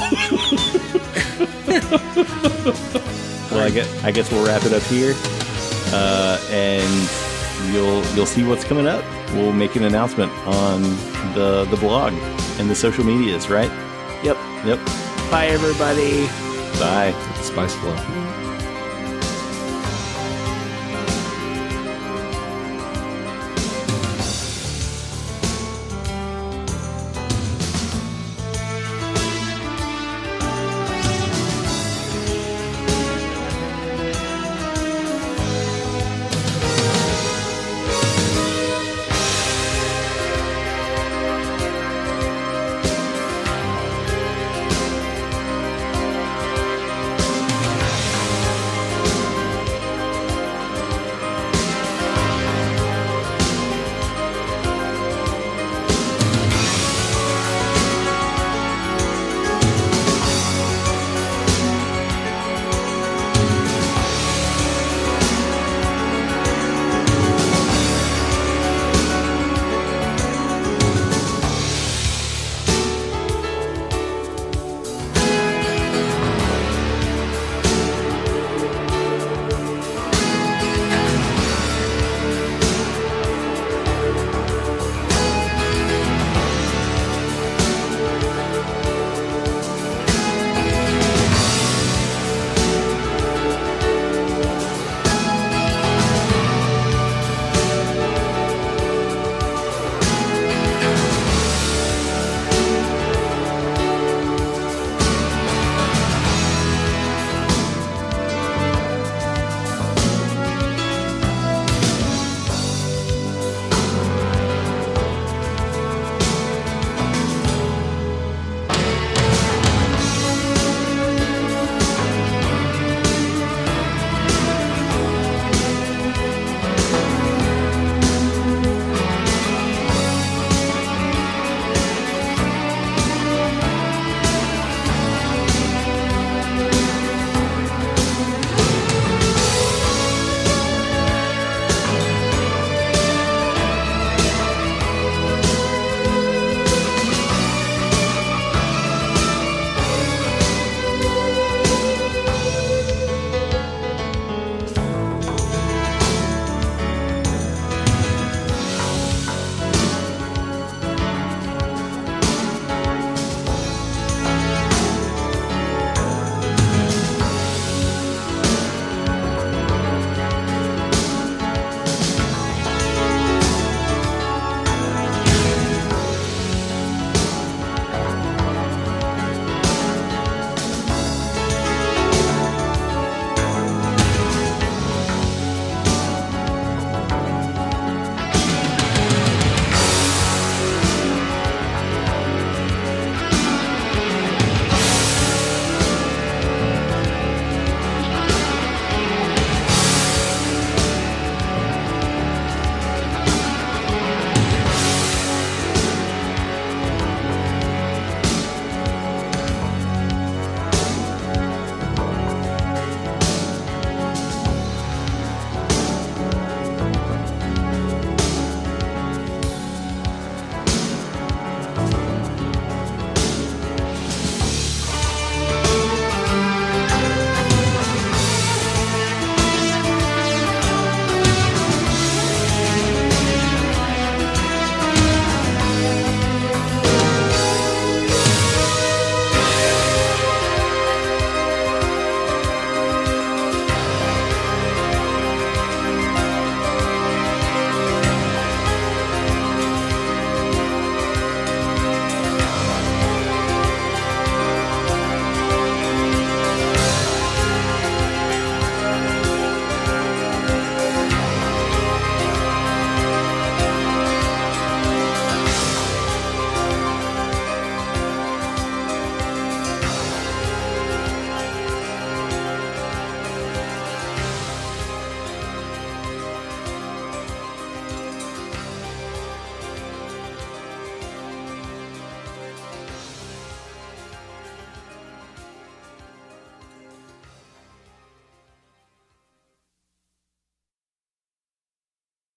Well, I guess, I guess we'll wrap it up here, uh, and you'll you'll see what's coming up. We'll make an announcement on the the blog and the social medias, right? Yep. Yep. Bye, everybody. Bye. Spice Flow.